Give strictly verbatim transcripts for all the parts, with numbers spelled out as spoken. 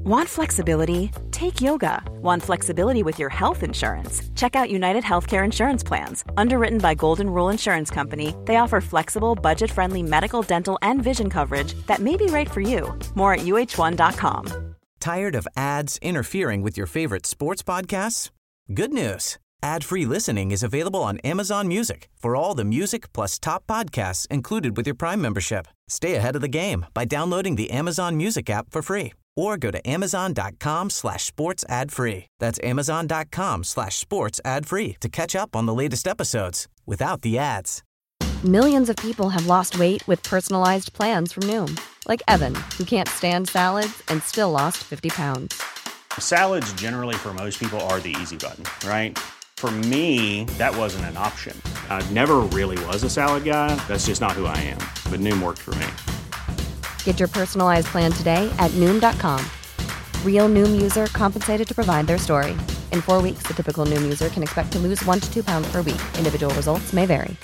Want flexibility? Take yoga. Want flexibility with your health insurance? Check out United Healthcare Insurance Plans. Underwritten by Golden Rule Insurance Company, they offer flexible, budget-friendly medical, dental, and vision coverage that may be right for you. More at U H one dot com. Tired of ads interfering with your favorite sports podcasts? Good news. Ad-free listening is available on Amazon Music for all the music plus top podcasts included with your Prime membership. Stay ahead of the game by downloading the Amazon Music app for free or go to amazon.com slash sports ad free. That's amazon.com slash sports ad free to catch up on the latest episodes without the ads. Millions of people have lost weight with personalized plans from Noom. Like Evan, who can't stand salads and still lost fifty pounds. Salads generally for most people are the easy button, right? For me, that wasn't an option. I never really was a salad guy. That's just not who I am. But Noom worked for me. Get your personalized plan today at Noom dot com. Real Noom user compensated to provide their story. In four weeks, the typical Noom user can expect to lose one to two pounds per week. Individual results may vary.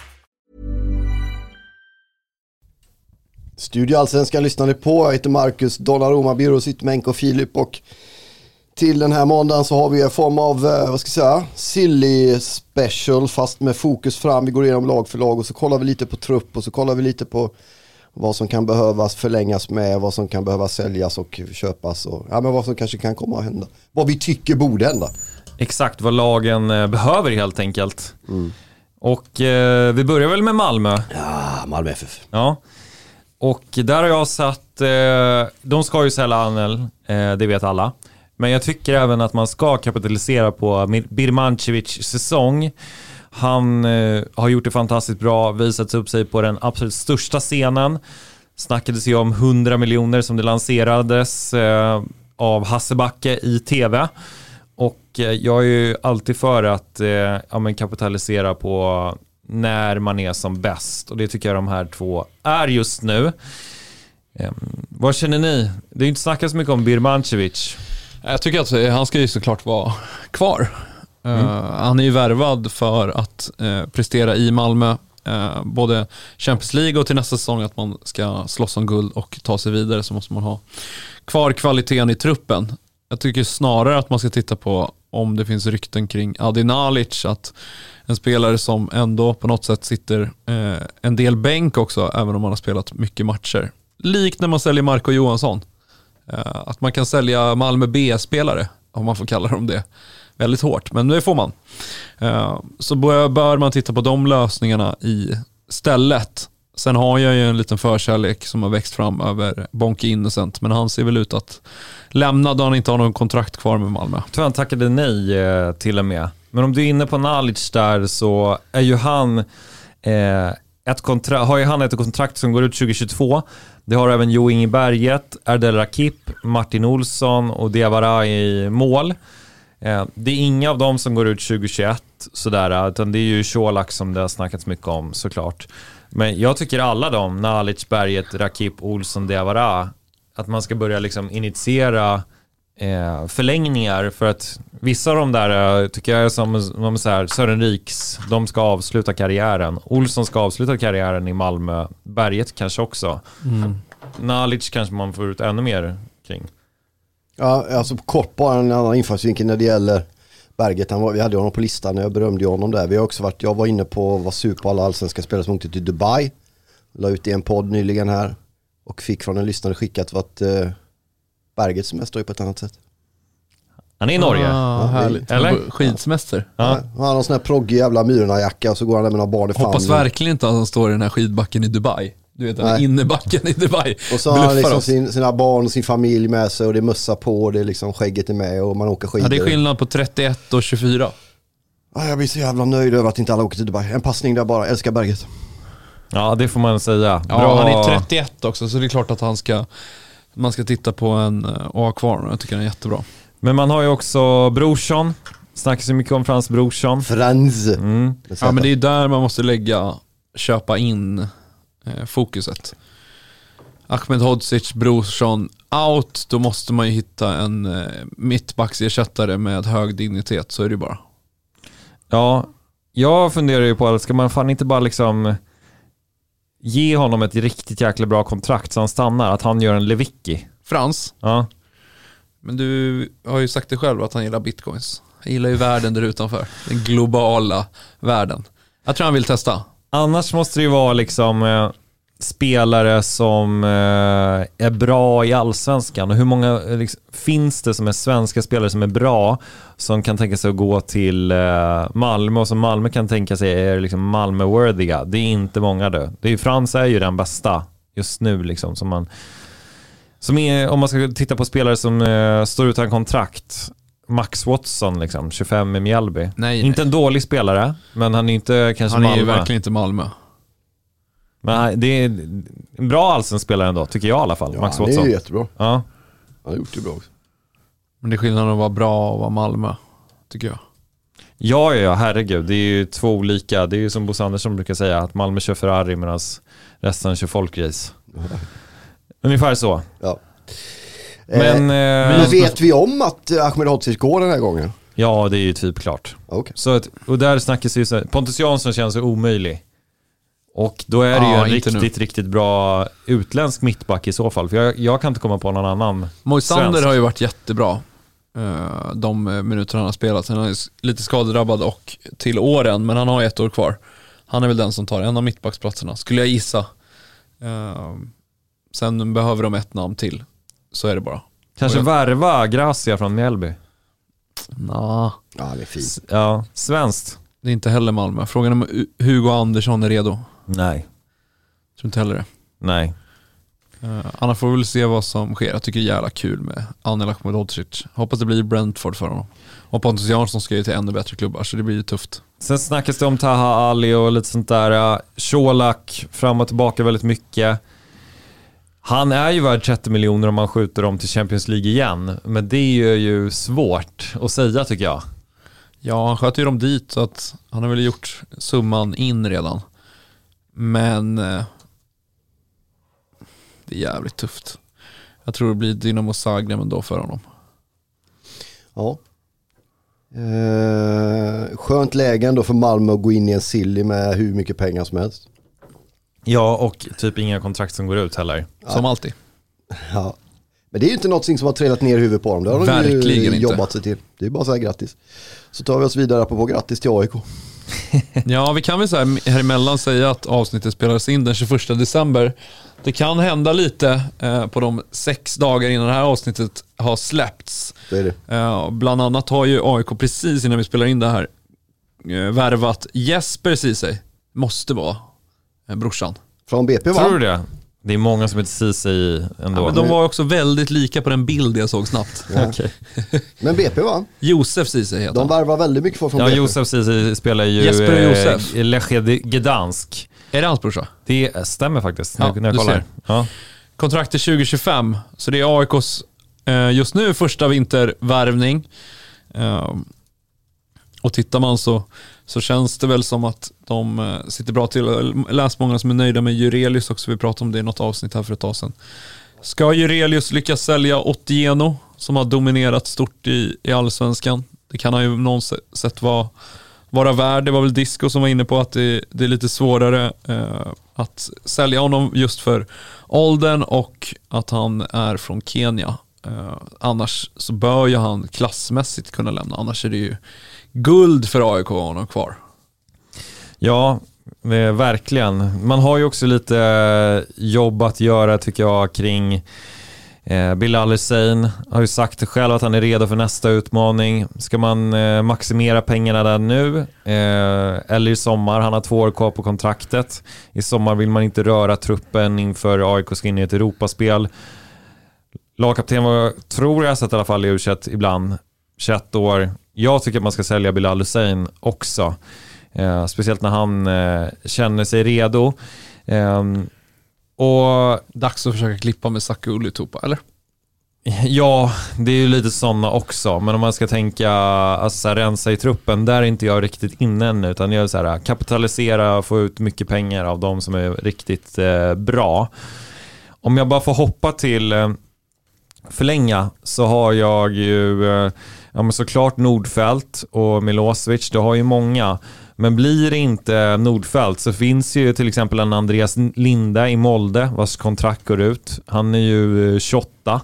Studio Allsvenskan lyssnar ni på. Jag heter Marcus Donnarumma, Biro sitter med Enko Filip, och till den här måndagen så har vi en form av, vad ska jag säga, silly special fast med fokus fram. Vi går igenom lag för lag och så kollar vi lite på trupp och så kollar vi lite på vad som kan behövas förlängas med, vad som kan behöva säljas och köpas och ja, men vad som kanske kan komma att hända. Vad vi tycker borde hända. Exakt vad lagen behöver helt enkelt. Mm. Och eh, vi börjar väl med Malmö. Ja, Malmö F F. Ja. Och där har jag satt, eh, de ska ju sälja Anel, eh, det vet alla. Men jag tycker även att man ska kapitalisera på Birmancevics säsong. Han eh, har gjort det fantastiskt bra, visat upp sig på den absolut största scenen. Snackades ju om hundra miljoner som det lanserades eh, av Hassebacke i tv. Och eh, jag är ju alltid för att eh, ja, men kapitalisera på när man är som bäst. Och det tycker jag de här två är just nu. Eh, vad känner ni? Det är ju inte snackat så mycket om Birmancevic. Jag tycker att han ska ju såklart vara kvar. Mm. Uh, han är ju värvad för att uh, prestera i Malmö. Uh, både Champions League och till nästa säsong att man ska slåss om guld och ta sig vidare, så måste man ha kvar kvaliteten i truppen. Jag tycker snarare att man ska titta på om det finns rykten kring Adi Nalic, att en spelare som ändå på något sätt sitter uh, en del bänk också, även om man har spelat mycket matcher. Likt när man säljer Marco Johansson. Uh, att man kan sälja Malmö B-spelare, om man får kalla dem det, väldigt hårt, men det får man. Uh, så bör, bör man titta på de lösningarna i stället. Sen har jag ju en liten förkärlek som har växt fram över Bonke Innocent, men han ser väl ut att lämna då han inte har någon kontrakt kvar med Malmö. Jag tror han tackade nej eh, till och med. Men om du är inne på Nalic där, så är ju han eh, ett kontra- har ju han ett kontrakt som går ut tjugo tjugotvå. Det har även Jo Inge Berget, Erdel Rakip, Martin Olsson och Diawara i mål. Eh, det är inga av dem som går ut tjugo tjugoett sådär, utan det är ju Colak som det har snackats mycket om såklart. Men jag tycker alla de, Nalic, Berget, Rakip, Olsson, Diawara, att man ska börja liksom initiera eh, förlängningar, för att vissa av de där tycker jag är som, som så här, Sören Riks, de ska avsluta karriären. Olsson ska avsluta karriären i Malmö, Berget kanske också. Mm. Nalic kanske man får ut ännu mer kring. Ja, alltså kort bara en annan infallsvinkel när det gäller Berget. Han var, vi hade honom på listan när jag berömde honom där. Vi har också varit, jag var inne på vad super alla allsvenska spelare som åkte till Dubai. La ut i en podd nyligen här och fick från en lyssnare skickat att uh, Berget semester är på ett annat sätt. Han är i Norge. Ah, ja, härligt. Eller? Skidsemester. Ja. Ja. Han har någon sån här proggig jävla Myrorna-jacka och så går han där med några barn i famn. Hoppas verkligen inte att han står i den här skidbacken i Dubai. Du vet, den innebacken i Dubai. Och så har han liksom sin, sina barn och sin familj med sig och det är mössa på och det är liksom skägget är med och man åker skidor. Ja, det är skillnad på trettioett och tjugofyra. Ja, jag blir så jävla nöjd över att inte alla åker till Dubai. En passning där bara, älskar Berget. Ja, det får man säga. Ja, bra. Han är trettioett också, så det är klart att han ska, man ska titta på en och ha kvar. Jag tycker han är jättebra. Men man har ju också Brorsson. Snackar så mycket om Frans Brorsson. Frans. Mm. Ja, men det är där man måste lägga, köpa in eh, fokuset. Ahmed Hodzic, Brorsson out, då måste man ju hitta en eh, mittbacksersättare med hög dignitet, så är det bara. Ja, jag funderar ju på att ska man fan inte bara liksom ge honom ett riktigt jäkla bra kontrakt så han stannar, att han gör en Lewicki. Frans? Ja. Men du har ju sagt det själv att han gillar bitcoins. Han gillar ju världen där utanför. Den globala världen. Jag tror han vill testa. Annars måste det ju vara liksom eh, spelare som eh, är bra i allsvenskan. Och hur många liksom, finns det som är svenska spelare som är bra, som kan tänka sig att gå till eh, Malmö, och som Malmö kan tänka sig är liksom Malmö-worthiga? Det är inte många då. Det är ju, Frans är ju den bästa just nu liksom, som man som är, om man ska titta på spelare som eh, står utan kontrakt. Max Watson liksom, tjugofem i Mjällby. Nej, inte nej. en dålig spelare, men han är inte kanske Han är Malmö. ju verkligen inte Malmö. Men det är en bra allsvensk spelare ändå, tycker jag i alla fall. Ja, Max han Watson. är ju jättebra. Ja. Han har gjort det bra också. Men det är skillnaden att vara bra och vara Malmö, tycker jag. Ja, ja, ja, herregud. Det är ju två olika. Det är ju som Bosse Andersson brukar säga, att Malmö kör Ferrari medan resten kör folkrace. Ungefär så. Ja. Men, eh, eh, men vet vi om att Ahmed Hodzic går den här gången? Ja, det är ju typ klart. Okay. Så att, och där snackas ju så, Pontus Jansson känns så omöjlig. Och då är det Ja, ju en inte riktigt, nu. riktigt bra utländsk mittback i så fall. För jag, jag kan inte komma på någon annan. Moisander svensk. har ju varit jättebra uh, de minuter han har spelat. Han är lite skadedrabbad och till åren, men han har ett år kvar. Han är väl den som tar en av mittbacksplatserna, skulle jag gissa. Uh, sen behöver de ett namn till, så är det bara. Kanske jag... värva Gracia från Mjällby. Nah. Ja, det är fint. Ja, svenskt. Det är inte heller Malmö. Frågan om Hugo Andersson är redo. Nej. Tror inte heller det. Nej. Uh, annars får vi väl se vad som sker. Jag tycker det är jävla kul med Anel Ahmed Hodzic. Hoppas det blir Brentford för honom. Och Pontus Jansson ska ju till ännu bättre klubbar, så det blir ju tufft. Sen snackas det om Taha Ali och lite sånt där. Colak fram och tillbaka väldigt mycket. Han är ju värd trettio miljoner om man skjuter dem till Champions League igen. Men det är ju svårt att säga, tycker jag. Ja, han sköt ju dem dit, så att han har väl gjort summan in redan. Men eh, det är jävligt tufft. Jag tror det blir Dynamo Zagreb ändå för honom. Ja. Eh, skönt läge ändå för Malmö att gå in i en silly med hur mycket pengar som helst. Ja, och typ inga kontrakt som går ut heller. Som alltid. Ja. Men det är ju inte något som har trillat ner i huvudet på dem. Det har de Verkligen ju inte. jobbat sig till. Det är bara så här grattis. Så tar vi oss vidare på, på grattis till A I K. Ja, vi kan väl så här, här emellan säga att avsnittet spelades in den tjugoförsta december. Det kan hända lite eh, på de sex dagar innan det här avsnittet har släppts. Det är det. Eh, bland annat har ju A I K precis innan vi spelar in det här eh, värvat Jesper Ceesay. Måste vara eh, brorsan. Från B P, va? Tror du det? Det är många som heter Ceesay ändå. Ja, men de var också väldigt lika på den bild jag såg snabbt. Ja. Okej. Men B P, va? Josef Ceesay heter De han. värvar väldigt mycket folk från Ja, B P. Josef Ceesay spelar ju Jesper och Josef. eh, Lechia Gdansk. Är det hans brorsa? Det stämmer faktiskt. Ja, när, när jag du kollar. ser. Ja. Kontrakt till tjugo tjugofem. Så det är A I K:s eh, just nu första vintervärvning. Eh, och tittar man så, så känns det väl som att de eh, sitter bra till. Jag läst många som är nöjda med Jurelius också. Vi pratade om det i något avsnitt här för ett tag sedan. Ska Jurelius lyckas sälja Otieno, som har dominerat stort i, i allsvenskan? Det kan han ju någon sätt vara, vara värd. Det var väl Disco som var inne på att det, det är lite svårare eh, att sälja honom just för åldern och att han är från Kenya. Eh, annars så bör ju han klassmässigt kunna lämna. Annars är det ju guld för A I K att ha honom kvar. Ja, eh, verkligen. Man har ju också lite eh, jobb att göra, tycker jag, kring eh, Bilal Hussein. Har ju sagt själv att han är redo för nästa utmaning. Ska man eh, maximera pengarna där nu eh, eller i sommar? Han har två år kvar på kontraktet. I sommar vill man inte röra truppen inför A I K ska in i ett Europaspel. Lagkapten var, tror jag, sett i alla fall i U tjugoett ibland. tjugoett år. Jag tycker att man ska sälja Bilal Hussein också. Eh, speciellt när han eh, känner sig redo. Eh, och Dags att försöka klippa med Saku Ulitupa, eller? ja, det är ju lite sådana också. Men om man ska tänka alltså, så här, rensa i truppen, där är inte jag riktigt inne än. Utan jag är så här, kapitalisera, få ut mycket pengar av de som är riktigt eh, bra. Om jag bara får hoppa till eh, förlänga, så har jag ju eh, ja, men såklart Nordfält och Milosevic. Det har ju många. Men blir det inte Nordfält så finns ju till exempel en Andreas Linda i Molde vars kontrakt går ut. Han är ju tjugoåtta.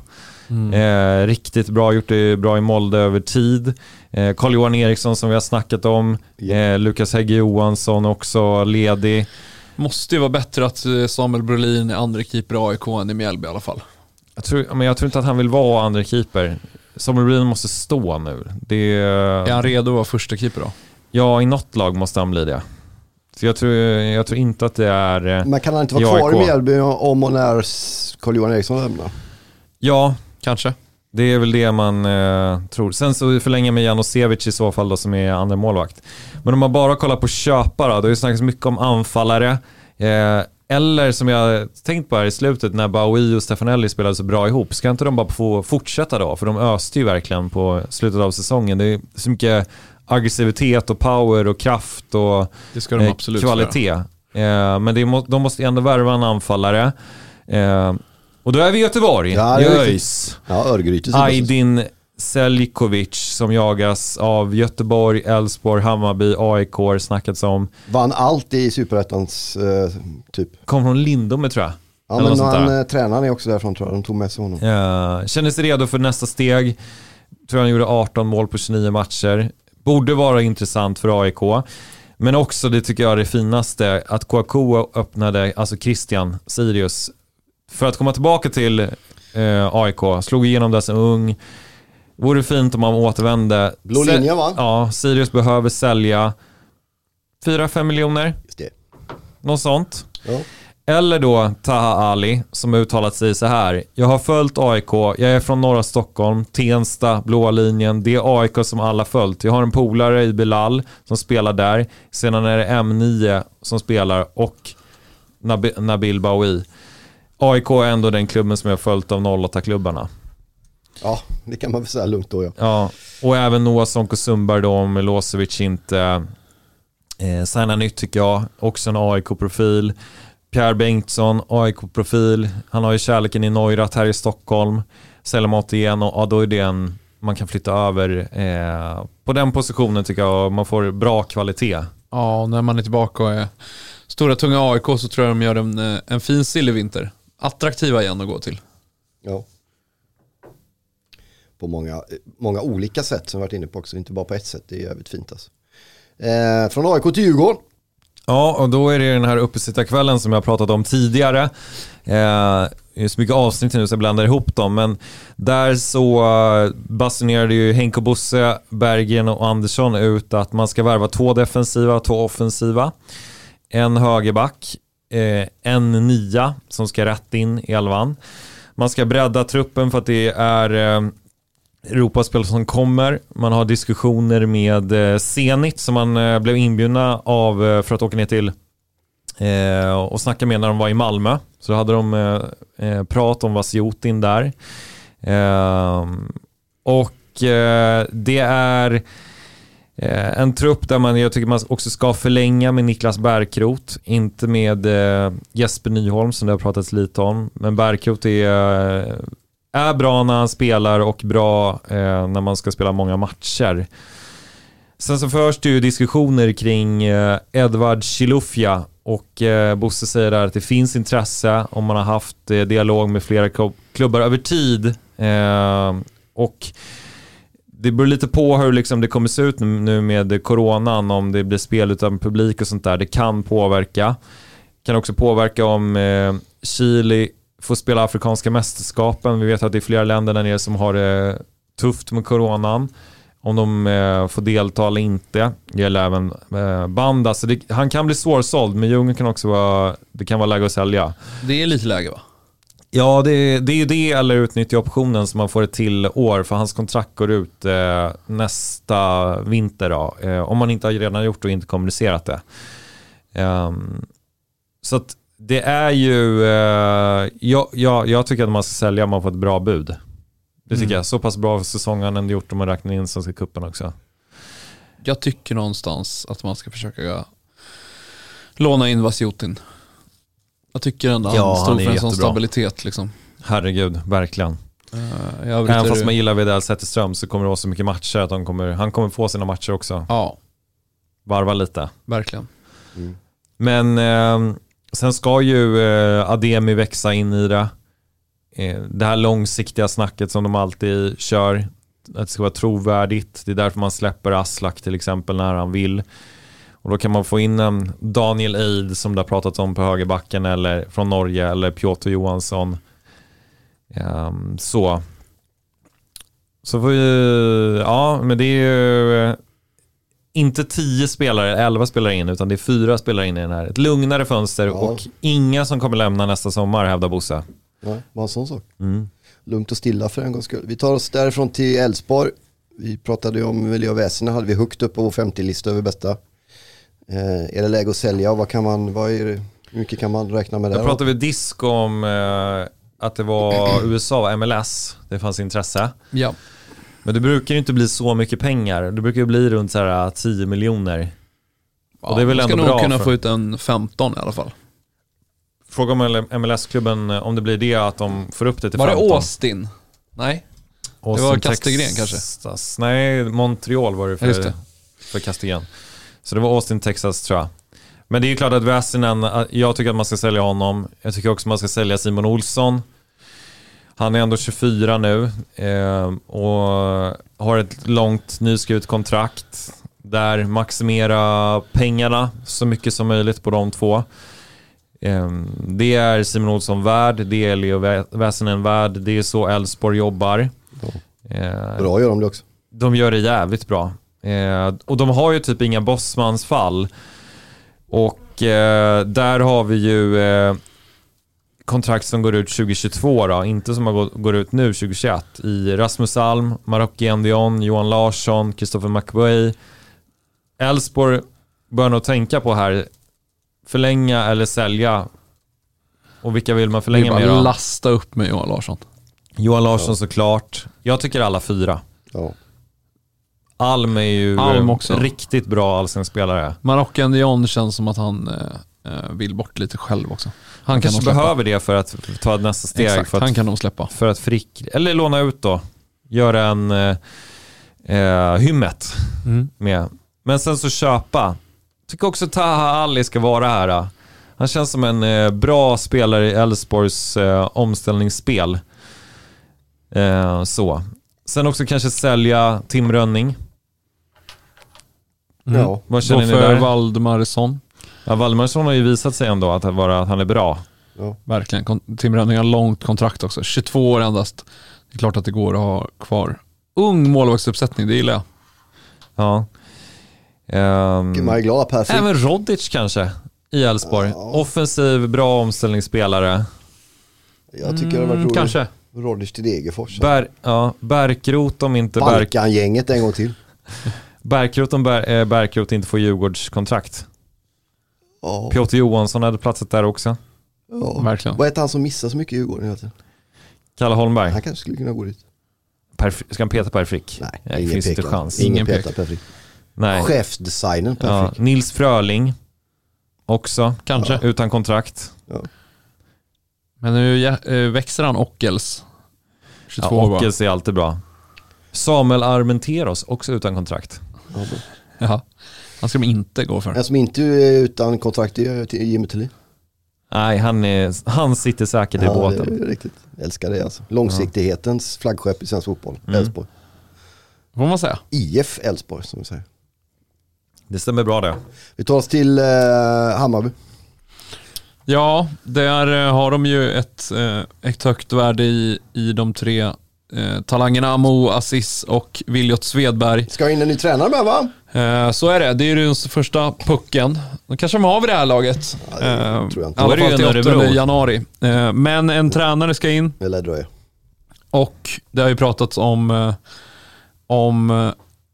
Mm. Eh, riktigt bra, gjort det bra i Molde över tid. Eh, Carl-Johan Eriksson som vi har snackat om. Eh, Lukas Hägge Johansson också ledig. Måste ju vara bättre att Samuel Brolin är andra keeper i A I K än i Mjällby i alla fall. Jag tror, men jag tror inte att han vill vara andra keeper. Samuel Brolin måste stå nu. Det är... är han redo att vara första keeper då? Ja, i något lag måste han bli det. Så jag tror, jag tror inte att det är... Men kan han inte vara kvar i Mjällby om och när Carl-Johan Eriksson lämnar? Ja, kanske. Det är väl det man eh, tror. Sen så förlänger med Janosevic i så fall då, som är andra målvakt. Men om man bara kollar på köpare, då har det snackats mycket om anfallare. Eh, eller som jag tänkt på här i slutet, när Baui och Stefanelli spelade så bra ihop, ska inte de bara få fortsätta då? För de öste ju verkligen på slutet av säsongen. Det är så mycket aggressivitet och power och kraft och det ska de absolut kvalitet. Eh, men det må, de måste ändå värva en anfallare. Eh, och då är vi i Göteborg. Ja, i ÖIS. Ja, Örgryte. Aydin Seljkovic som jagas av Göteborg, Elfsborg, Hammarby, A I K snackats om. Vann allt i Superettans eh, typ. Kom från Lindome tror jag. Ja, men han, eh, tränaren är också därifrån tror jag. De tog med sig honom. Ja, känner sig redo för nästa steg. Tror han gjorde arton mål på tjugonio matcher. Borde vara intressant för A I K. Men också, det tycker jag är det finaste, att K A K öppnade, alltså Christian Sirius, för att komma tillbaka till eh, A I K. Slog igenom där som ung. Vore fint om man återvände. Blå linjen va? Ja, Sirius behöver sälja fyra fem miljoner. Just det. Något sånt. Ja. Eller då Taha Ali som uttalat sig så här: jag har följt A I K, jag är från norra Stockholm, Tensta, blåa linjen, det är A I K som alla följt. Jag har en polare i Bilal som spelar där. Sedan är det M nio som spelar och Nab- Nabil Baoui. A I K är ändå den klubben som jag har följt av noll åtta-klubbarna. Ja, det kan man väl säga lugnt då. Ja, ja och även Noah Sonko Sundberg då, om Milosevic inte eh, signar nytt tycker jag. Också en A I K-profil. Pierre Bengtsson, A I K-profil. Han har ju kärleken i Neurath här i Stockholm. Säljer igen och ja, då är det en man kan flytta över eh, på den positionen tycker jag. Man får bra kvalitet. Ja, och när man är tillbaka och är stora tunga A I K så tror jag de gör en, en fin silvervinter. Attraktiva igen att gå till. Ja. På många, många olika sätt som vi varit inne på också. Inte bara på ett sätt, det är jävligt fint alltså. Eh, från A I K till Djurgården. Ja, och då är det den här uppesittarkvällen som jag pratat om tidigare. Eh, det är så mycket avsnitt nu så jag blandar ihop dem. Men där så basunerade ju Henko Bosse, Bergen och Andersson ut att man ska värva två defensiva och två offensiva. En högerback, eh, en nia som ska rätt in i elvan. Man ska bredda truppen för att det är eh, Europaspel som kommer. Man har diskussioner med eh, Zenit som man eh, blev inbjudna av eh, för att åka ner till eh, och snacka med när de var i Malmö. Så då hade de eh, eh, prat om Vasjotin där. Eh, och eh, det är eh, en trupp där man, jag tycker man också ska förlänga med Niklas Bärkrot. Inte med eh, Jesper Nyholm som det har pratats lite om. Men Bärkrot är... Eh, är bra när han spelar och bra eh, när man ska spela många matcher. Sen så förs det ju diskussioner kring eh, Edvard Chilufya och eh, Bosse säger där att det finns intresse om man har haft eh, dialog med flera klubbar över tid. Eh, och det beror lite på hur liksom det kommer se ut nu med coronan, om det blir spel utan publik och sånt där. Det kan påverka. Kan också påverka om eh, Chile får spela afrikanska mästerskapen. Vi vet att det är flera länder där nere som har det tufft med coronan. Om de eh, får delta eller inte. Det gäller även eh, Banda. Så det, han kan bli svårsåld, men Ljungen kan också vara, det kan vara läge att sälja. Det är lite läge va? Ja, det, det är ju det, eller utnyttja optionen så man får ett till år. För hans kontrakt går ut eh, nästa vinter då. Eh, om man inte har redan gjort och inte kommunicerat det. Um, så att det är ju eh, jag, jag, jag tycker att man ska sälja om man får ett bra bud. Det tycker mm. jag. Så pass bra för säsongen än gjort om man räknar in Svenska cupen också. Jag tycker någonstans att man ska försöka låna in Vasjotin. Jag tycker ändå ja, han står för en sån stabilitet liksom. Herregud, verkligen. Uh, Även fast du... man gillar Widell Zetterström så kommer det vara så mycket matcher att han kommer, han kommer få sina matcher också. Ja. Varva lite. Verkligen. Mm. Men... Eh, sen ska ju eh, Ademi växa in i det. eh, det här långsiktiga snacket som de alltid kör, att det ska vara trovärdigt. Det är därför man släpper Aslak till exempel när han vill. Och då kan man få in en Daniel Eid som det har pratats om på högerbacken eller från Norge, eller Piotr Johansson. Um, så. Så får vi, ja, men det är ju inte tio spelare, elva spelare in, utan det är fyra spelare in i den här. Ett lugnare fönster, ja. Och inga som kommer lämna nästa sommar, hävdar Bosse. Nej, bara en sån sak. Mm. Lugnt och stilla för en gångs skull. Vi tar oss därifrån till Elfsborg. Vi pratade ju om Leo Väsina, hade vi högt upp på vår femtio-lista över bästa. Eh, är det läge att sälja? Vad kan man, vad är det, hur mycket kan man räkna med där? Då pratade vi disk om eh, att det var U S A och M L S. Det fanns intresse. Ja. Men det brukar ju inte bli så mycket pengar. Det brukar ju bli runt så här tio miljoner. Ja, och det är väl man ska ändå nog bra kunna för... få ut en femton i alla fall. Fråga om M L S-klubben om det blir det att de får upp det till var femton. Var det Austin? Nej. Austin, det var Kastegren kanske. Nej, Montreal var det för, det. för Kastegren. Så det var Austin, Texas tror jag. Men det är ju klart att Väsinen, jag tycker att man ska sälja honom. Jag tycker också att man ska sälja Simon Olsson. Han är ändå tjugofyra nu eh, och har ett långt nyskrivet kontrakt där maximera pengarna så mycket som möjligt på de två. Eh, det är Simon Olsson värd, det är Leo Väsinen värd, det är så Elfsborg jobbar. Ja. Eh, bra gör de det också. De gör det jävligt bra. Eh, och de har ju typ inga bossmansfall. Och eh, där har vi ju... Eh, kontrakt som går ut tjugohundratjugotvå då, inte som har går ut nu tjugohundratjugoett, i Rasmus Alm, Marocki Endion, Johan Larsson, Christopher McVey. Elfsborg bör nog tänka på här, förlänga eller sälja. Och vilka vill man förlänga med då? Lasta upp med Johan Larsson. Johan Larsson ja. Såklart. Jag tycker alla fyra. Ja. Alm är ju Alm också. Riktigt bra allsvensk spelare. Marocki Endion känns som att han eh, vill bort lite själv också. Han, han kan kanske behöver det för att ta nästa steg. Exakt, för att, han kan nog släppa. För att frick, eller låna ut då. Göra en eh, hymmet mm. med. Men sen så köpa. Tycker också Taha Ali ska vara här. Då. Han känns som en eh, bra spelare i Elfsborgs eh, omställningsspel. Eh, så. Sen också kanske sälja Tim Rönning. Mm. Ja. Vad känner Då ni för där? Valdemarsson. Ja, Valdemarsson har ju visat sig ändå att, vara, att han är bra. Ja. Verkligen. Tim Rönning har långt kontrakt också. tjugotvå år endast. Det är klart att det går att ha kvar. Ung målvaktsuppsättning, det gillar jag. Ja. Um, man är glad, perfekt. Även Rodic kanske i Elfsborg. Ja. Offensiv, bra omställningsspelare. Jag tycker mm, det var roligt. Kanske. Rodic till Degerfors. Ber, ja, Bärkrot om inte... Balkan-gänget en gång till. Bärkrot om Ber, äh, Bärkrot inte får Djurgårdskontrakt. Oh. Piotr Johansson hade platsat där också. Ja. Verkligen. Vad är han som missar så mycket i Djurgården? Kalle Holmberg. Han kanske skulle kunna gå dit. Per, ska han peta Per Frick? Nej, Nej ingen finns inte chans. Ingen peta Per Frick. Nej. Chefsdesignen Per ja. Frick. Nils Fröling också. Kanske. Ja. Utan kontrakt. Ja. Men nu växer han Ockels. tjugotvå ja, Ockels är alltid bra. Samuel Armenteros också utan kontrakt. Ja, Jaha. Han ska de inte gå för. En som inte är utan kontrakt är Jimmy Tillin. Nej, han, är, han sitter säkert ja, i båten. Det är riktigt. Jag älskar det alltså. Långsiktighetens flaggskepp i svensk fotboll. Mm. Elfsborg. Vad man säga? I F Elfsborg som vi säger. Det stämmer bra det. Vi tar oss till eh, Hammarby. Ja, där har de ju ett, ett högt värde i, i de tre eh, talangerna Amo, Aziz och Viljot Svedberg. Ska in en ny tränare med va? Eh, så är det. Det är ju den första pucken. Då kanske de har vid det här laget. Ja, det eh, tror jag inte. I alla fall till åttonde i januari. Eh, men en tränare ska in. Eller dröjer. Och det har ju pratats om eh, om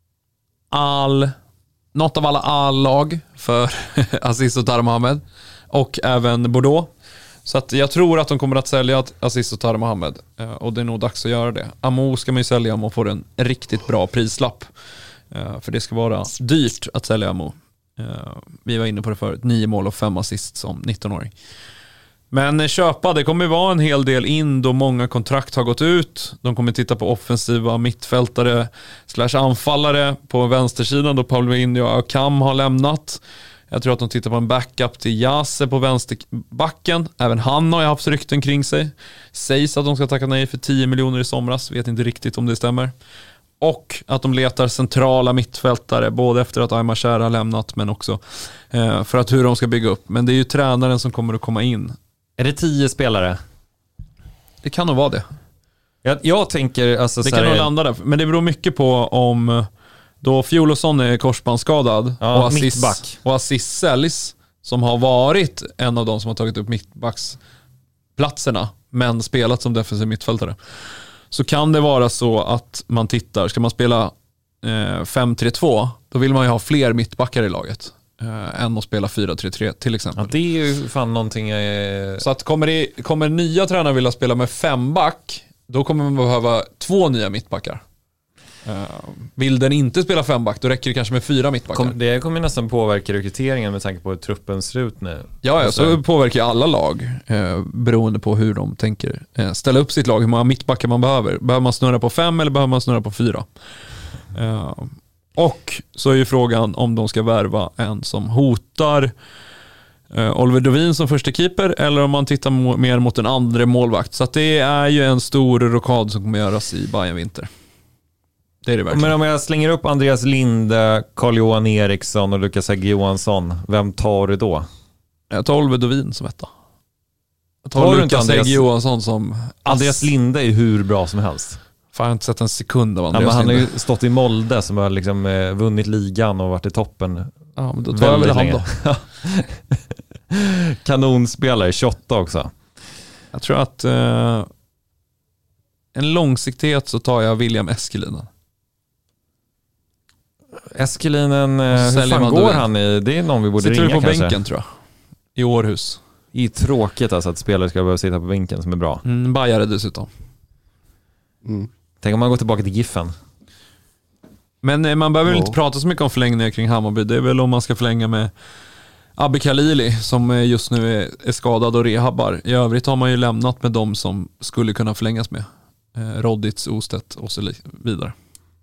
all något av alla all-lag för Aziz och Tar Mohamed. Och även Bordeaux. Så att jag tror att de kommer att sälja Aziz och Tar Mohamed. Eh, och det är nog dags att göra det. Amo ska man ju sälja om man får en riktigt bra prislapp. Eh, för det ska vara dyrt att sälja Amo. Eh, vi var inne på det förut. Nio mål och fem assist som nittonåring. Men köpa, det kommer vara en hel del in då många kontrakt har gått ut. De kommer titta på offensiva mittfältare slash anfallare på vänstersidan då Paulinho och Akam har lämnat. Jag tror att de tittar på en backup till Jase på vänsterbacken. Även han har ju haft rykten kring sig. Sägs att de ska tacka nej för tio miljoner i somras. Vet inte riktigt om det stämmer. Och att de letar centrala mittfältare, både efter att Aymar Cher har lämnat, men också eh, för att hur de ska bygga upp. Men det är ju tränaren som kommer att komma in. Är det tio spelare? Det kan nog vara det. Jag, jag tänker... Alltså, det så kan här, nog landa där. Men det beror mycket på om... Då Fjolosson är korsbandsskadad ja, och Aziz, mittback. och Aziz säljs, som har varit en av de som har tagit upp mittbacksplatserna men spelat som defensiv mittfältare, så kan det vara så att man tittar, ska man spela eh, fem tre två, då vill man ju ha fler mittbackar i laget eh, än att spela fyra tre tre till exempel. Ja, det är ju fan någonting... Eh... Så att kommer, det, kommer nya tränare vilja spela med fem back, då kommer man behöva två nya mittbackar. Uh, vill den inte spela femback, då räcker det kanske med fyra mittbackar. Kom, det kommer nästan påverka rekryteringen med tanke på hur truppen ser ut nu. Ja, ja, så påverkar alla lag eh, beroende på hur de tänker eh, ställa upp sitt lag, hur många mittbackar man behöver. Behöver man snurra på fem eller behöver man snurra på fyra? Uh, och så är ju frågan om de ska värva en som hotar uh, Oliver Dovin som första keeper, eller om man tittar mo- mer mot en andra målvakt. Så att det är ju en stor rokad som kommer göras i Bayern Vinter. Det är det verkligen. Men om jag slänger upp Andreas Linde, Carl-Johan Eriksson och Lukas Hägg Johansson, vem tar du då? Jag tar Oliver Dovin som etta. Jag tar, tar tar Lukas Hägg Johansson som... Andreas Linde är hur bra som helst. Fan, jag har inte sett en sekund av Andreas ja, men han Linde. har ju stått i Molde som har liksom eh, vunnit ligan och varit i toppen. Ja, men då tar jag väl han då. Kanonspelare, tjugoåtta också. Jag tror att eh, en långsiktighet så tar jag William Eskelinen. Eskelinen, hur fan går Dovin. han i? Det är någon vi borde Sitter ringa på kanske. bänken tror jag. I Århus. Det är tråkigt alltså att spelare ska behöva sitta på bänken som är bra. Mm, Bajare dessutom. Mm. Tänk om man går tillbaka till Giffen. Men eh, man behöver väl Ja. inte prata så mycket om förlängningar kring Hammarby. Det är väl om man ska förlänga med Abbe Khalili som eh, just nu är, är skadad och rehabbar. I övrigt har man ju lämnat med dem som skulle kunna förlängas med. Eh, Roditz, Ostedt och så vidare.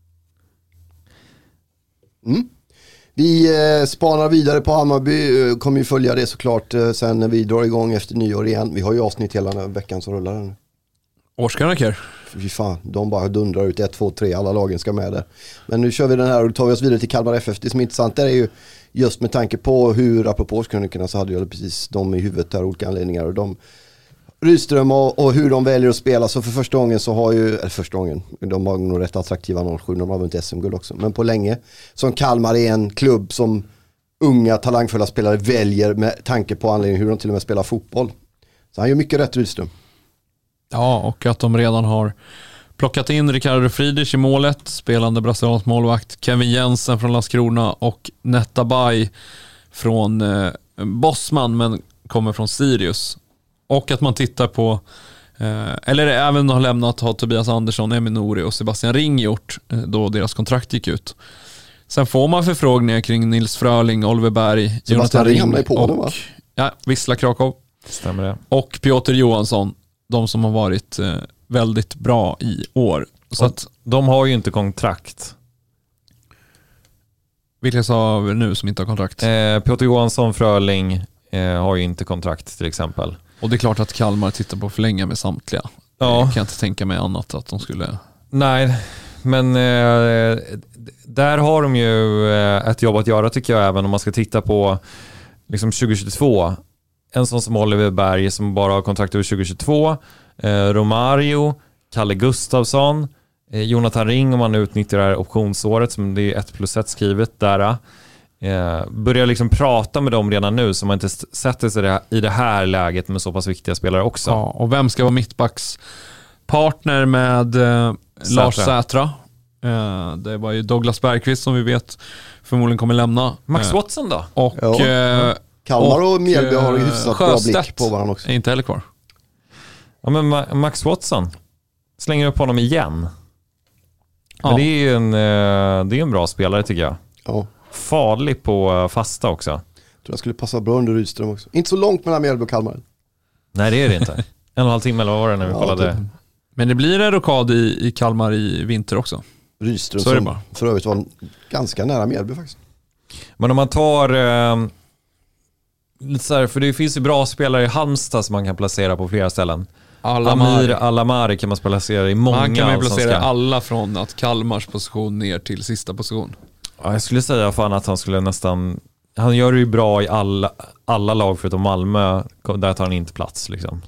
Mm. Vi eh, spanar vidare på Hammarby, eh, kommer ju följa det såklart eh, sen när vi drar igång efter nyår igen. Vi har ju avsnitt hela den här veckan som rullar den. Årskrönikor. Fy fan, de bara dundrar ut ett, två, tre, alla lagen ska med där. Men nu kör vi den här och tar vi oss vidare till Kalmar F F. Det som är intressant där är ju just med tanke på hur, apropå årskrönikorna, så hade jag precis de i huvudet där, olika anledningar. Och de, Rydström och, och hur de väljer att spela, så för första gången så har ju, eller första gången, de har nog rätt attraktiva noll sju, de har vunnit S M-guld också. Men på länge, som Kalmar är en klubb som unga talangfulla spelare väljer med tanke på anledning hur de till och med spelar fotboll. Så han gör mycket rätt, Rydström. Ja, och att de redan har plockat in Ricardo Friedrich i målet, spelande brasiliansk målvakt, Kevin Jensen från Landskrona och Netabay från eh, Bosman men kommer från Sirius. Och att man tittar på eh, eller även har lämnat har Tobias Andersson, Emin Nouri och Sebastian Ring gjort eh, då deras kontrakt gick ut. Sen får man förfrågningar kring Nils Fröling, Oliver Berg, Jonathan Ring i Polen, och va? ja, Wisla Krakow. Stämmer det? Och Piotr Johansson, de som har varit eh, väldigt bra i år. Så och att, de har ju inte kontrakt. vilka sa vi nu som inte har kontrakt? Eh, Piotr Johansson, Fröling eh, har ju inte kontrakt till exempel. Och det är klart att Kalmar tittar på att förlänga med samtliga. Ja. Jag kan inte tänka mig annat att de skulle... Nej, men eh, där har de ju eh, ett jobb att göra tycker jag, även om man ska titta på liksom tjugohundratjugotvå. En sån som Oliver Berg som bara har kontrakt över tjugohundratjugotvå. Eh, Romario, Kalle Gustafsson, eh, Jonathan Ring om man utnyttjar det här optionsåret som det är ett plus ett skrivet där. Eh, börjar liksom prata med dem redan nu så man inte sätter sig i det här läget med så pass viktiga spelare också. Ja, och vem ska vara mittbacks partner med eh, Lars Sätra? Eh, det var ju Douglas Bergqvist som vi vet förmodligen kommer lämna. Max eh, Watson då? Och, Ja. eh, Kalmar och, och, Mjällby har ju hyfsat bra Sjöstedt blick på varandra också. är inte heller kvar. Ja, men Ma- Max Watson slänger upp honom igen. Ja. Men det är ju en, eh, det är en bra spelare tycker jag. Ja. Farlig på fasta också. Jag tror jag skulle passa bra under Rydström också. Inte så långt mellan Mjällby och Kalmar. Nej, det är det inte. En och en halv timme eller vad var det när vi Ja, kollade? typ. Men det blir en rokad i, i Kalmar i vinter också. Rydström Så är det som bara. för övrigt var ganska nära Mjällby faktiskt. Men om man tar eh, lite så här, för det finns ju bra spelare i Halmstad som man kan placera på flera ställen. Alamari. Amir Alamari kan man placera i många. Man kan ju allsvenska. placera alla från att Kalmars position ner till sista position. Ja, jag skulle säga fan att han skulle nästan... Han gör det ju bra i alla, alla lag förutom Malmö. Där tar han inte plats liksom.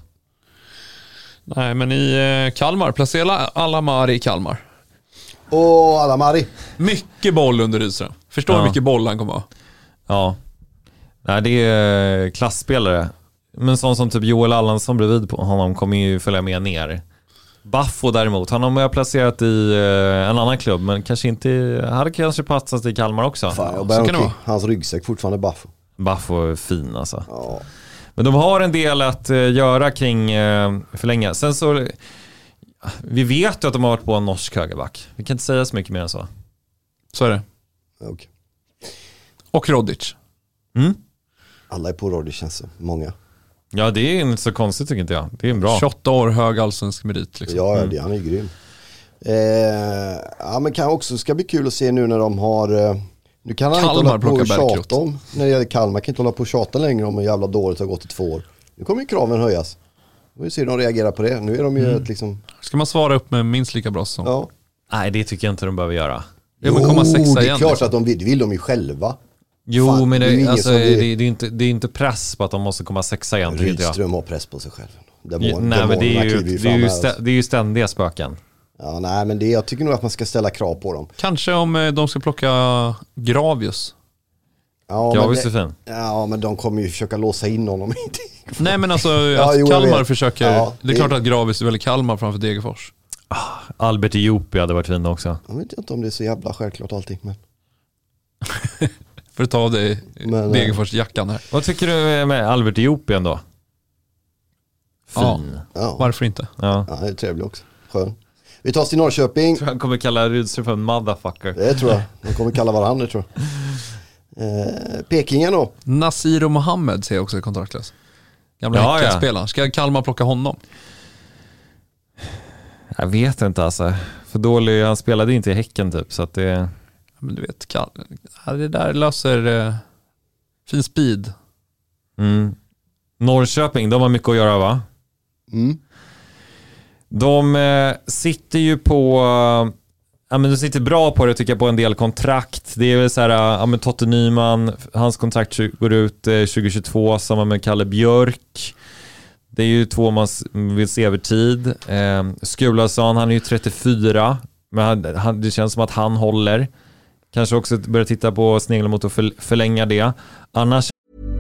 Nej, men i Kalmar, placera Alamari i Kalmar. Och Alamari. Mycket boll under Rydström. Förstår Ja. hur mycket boll han kommer ha. Ja. Nej, det är klassspelare. Men sån som typ Joel Allansson bredvid på honom kommer ju följa med ner. Baffo däremot, han har jag placerat i en annan klubb, men kanske inte, hade kanske passat i Kalmar också. Fan, jag så börjar kan det okej. vara. Hans ryggsäck fortfarande Baffo. Baffo är fin alltså. Ja. Men de har en del att uh, göra kring uh, förlänga. Sen så, vi vet ju att de har varit på en norsk högerback. Vi kan inte säga så mycket mer än så. Så är det. Okay. Och Rodic. Mm? Alla är på Rodic känns det, många. Ja, det är inte så konstigt tycker inte jag. Det är en bra. tjugoåtta år hög allsvensk merit liksom. Ja, det, han är grym. Eh, ja, men kan också ska bli kul att se nu när de har... Eh, nu kan han Kalmar inte hålla på plockar och tjata Bärkroth. om. När det gäller Kalmar kan inte hålla på och tjata längre om hur jävla dåligt har gått i två år. Nu kommer ju kraven höjas. Vi får se hur de reagerar på det. Nu är de ju Mm. ett liksom... Ska man svara upp med minst lika bra som? Ja. Nej, det tycker jag inte de behöver göra. Ja, men komma sexa det är igen, klart liksom. att de vill, det vill de ju själva. Jo, Fan, men det det, är ju ingen alltså, som det, blir- det, är inte, det är inte press på att de måste komma sexa igen, tycker inte jag. Rydström har press på sig själv. Ja, nej, men det är ju, det är ju, stä, det är ju ständiga spöken. Ja, nej, men det, jag tycker nog att man ska ställa krav på dem. Kanske om eh, de ska plocka Gravius. Ja, Ja, men visst det, är fin. ja, men de kommer ju försöka låsa in honom. Nej, men alltså Ja, att jo, jag Kalmar vet. försöker. Ja, det är det- klart att Gravius väljer Kalmar framför Degerfors. Albert Iopi hade varit fin också. Jag vet inte om det är så jävla självklart allting. Men... För att ta av dig Men, Degerfors jackan här. Vad tycker du med Albert Iopi ändå? Ja. Fin. Ja, Varför inte? Ja. ja, det är trevligt också. Skön. Vi tar oss till Norrköping. Han kommer kalla Rydström för en motherfucker. Det tror jag. De kommer kalla varandra, tror jag. Eh, Pekingen då. Nasir och Mohammed ser jag också i kontraktlös. Gamla Ja, Häckenspelaren. Ska Kalmar plocka honom? Jag vet inte alltså. För dålig, han spelade inte i Häcken typ. Så att det... Men du vet, Kal- ja, det där löser eh, fin speed. Mm. Norrköping, de har mycket att göra va? Mm. De eh, sitter ju på... Eh, ja, men de sitter bra på det tycker jag, på en del kontrakt. Det är väl så här, ja men Totte Nyman, hans kontrakt går ut eh, tjugo tjugotvå, samma med Kalle Björk. Det är ju två man s- vill se över tid. Eh, Skulason, han är ju trettiofyra, men han, han, det känns som att han håller. Kanske också börja titta på snegla mot att för, förlänga det. Annars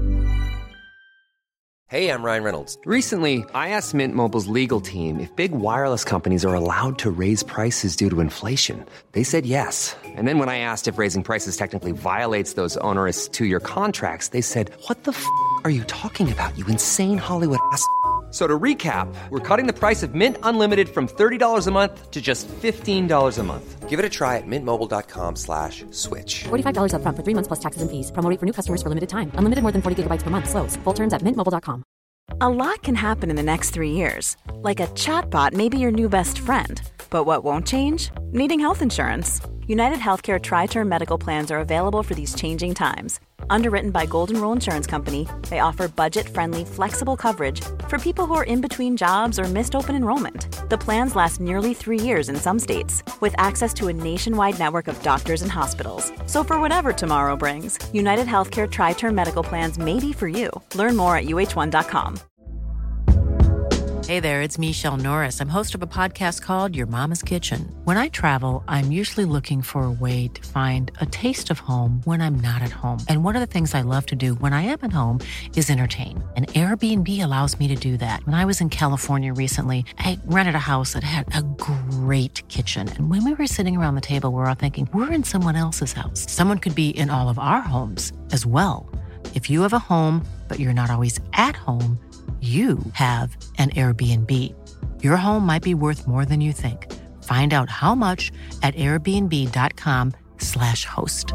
Hey, I'm Ryan Reynolds. Recently, I asked Mint Mobile's legal team if big wireless companies are allowed to raise prices due to inflation. They said yes. And then when I asked if raising prices technically violates those onerous two-year contracts, they said, "What the f*** are you talking about, you insane Hollywood ass?" So to recap, we're cutting the price of Mint Unlimited from thirty dollars a month to just fifteen dollars a month. Give it a try at mintmobile.com slash switch. forty-five dollars up front for three months plus taxes and fees. Promo rate for new customers for limited time. Unlimited more than forty gigabytes per month. Slows full terms at mint mobile dot com. A lot can happen in the next three years. Like a chatbot may be your new best friend. But what won't change? Needing health insurance. United Healthcare Tri-Term Medical Plans are available for these changing times. Underwritten by Golden Rule Insurance Company, they offer budget-friendly, flexible coverage for people who are in between jobs or missed open enrollment. The plans last nearly three years in some states, with access to a nationwide network of doctors and hospitals. So for whatever tomorrow brings, United Healthcare Tri-Term Medical Plans may be for you. Learn more at U H one dot com. Hey there, it's Michelle Norris. I'm host of a podcast called Your Mama's Kitchen. When I travel, I'm usually looking for a way to find a taste of home when I'm not at home. And one of the things I love to do when I am at home is entertain. And Airbnb allows me to do that. When I was in California recently, I rented a house that had a great kitchen. And when we were sitting around the table, we were all thinking, we're in someone else's house. Someone could be in all of our homes as well. If you have a home, but you're not always at home, you have an Airbnb. Your home might be worth more than you think. Find out how much at airbnb.com slash host.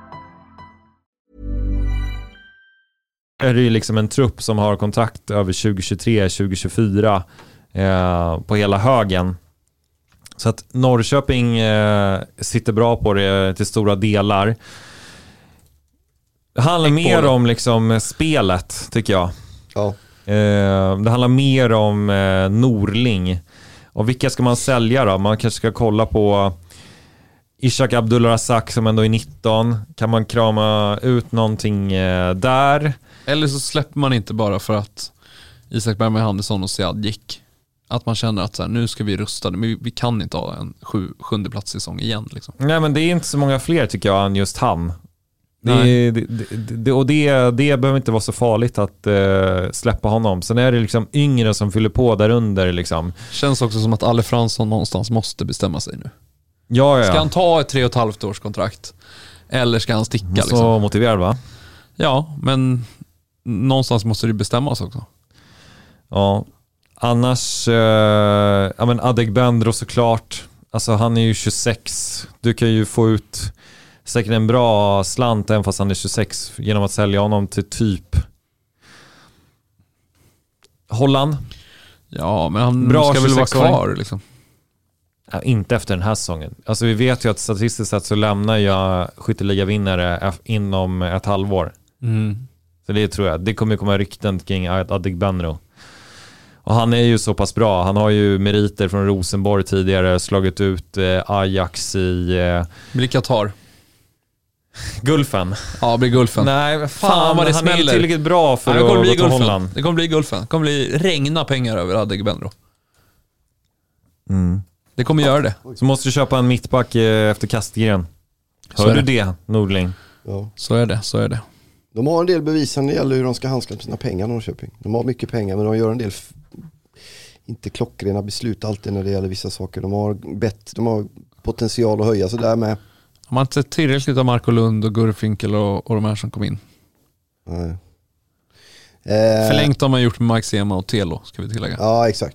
är det ju liksom en trupp som har kontrakt över tjugo tjugotre tjugo tjugofyra eh, på hela högen. Så att Norrköping eh, sitter bra på det till stora delar. Det handlar mer om liksom spelet, tycker jag. Ja. Eh, det handlar mer om eh, Norling. Och vilka ska man sälja då? Man kanske ska kolla på Ishak Abdulrazak som ändå är nitton. Kan man krama ut någonting eh, där? Eller så släpper man inte bara för att Isak Bergman Andersson och Sead gick. Att man känner att så här, nu ska vi rusta, men vi, vi kan inte ha en sju, sjunde plats säsong igen. Liksom. Nej, men det är inte så många fler tycker jag än just han. Det, det, det, det, och det, det behöver inte vara så farligt att uh, släppa honom. Sen är det liksom yngre som fyller på där under. Liksom. Känns också som att Alle Fransson någonstans måste bestämma sig nu. Ja, ja. Ska han ta ett tre och ett halvt års kontrakt? Eller ska han sticka? Så liksom? motiverad, va? Ja, men någonstans måste det bestämmas också. Ja, annars uh, ja, men Adegbenro såklart. Alltså han är ju tjugosex. Du kan ju få ut säkert en bra slant även fast han är tjugosex genom att sälja honom till typ Holland. Ja, men han bra ska väl vara kvar liksom. Ja, inte efter den här säsongen. Alltså vi vet ju att statistiskt sett så lämnar jag skytteligavinnare inom ett halvår. Mm. Så det tror jag. Det kommer komma rykten kring Adegbenro. Och han är ju så pass bra. Han har ju meriter från Rosenborg tidigare, slagit ut eh, Ajax i eh, blir Qatar. Gulfen. Ja, blir Gulfen. Nej, fan, fan vad det han smäller. är tillräckligt bra för ja, att bli gå till Holland. Det kommer bli Gulfen. Det kommer bli regna pengar över Adegbenro. Mm. Det kommer göra det. Så måste du köpa en mittback eh, efter Kastgren. Hör du det, Nordling? Ja. Så är det, så är det. De har en del bevis när det gäller hur de ska handskas med sina pengar, Norrköping. De har mycket pengar, men de gör en del f- inte klockrena beslut alltid när det gäller vissa saker. De har bett, de har potential att höja så där med. De har inte sett tillräckligt av Marco Lund och Gurfinkel och, och de här som kom in. Nej. Eh, Förlängt har man gjort med Mike Sema och Telo, ska vi tillägga. Ja, exakt.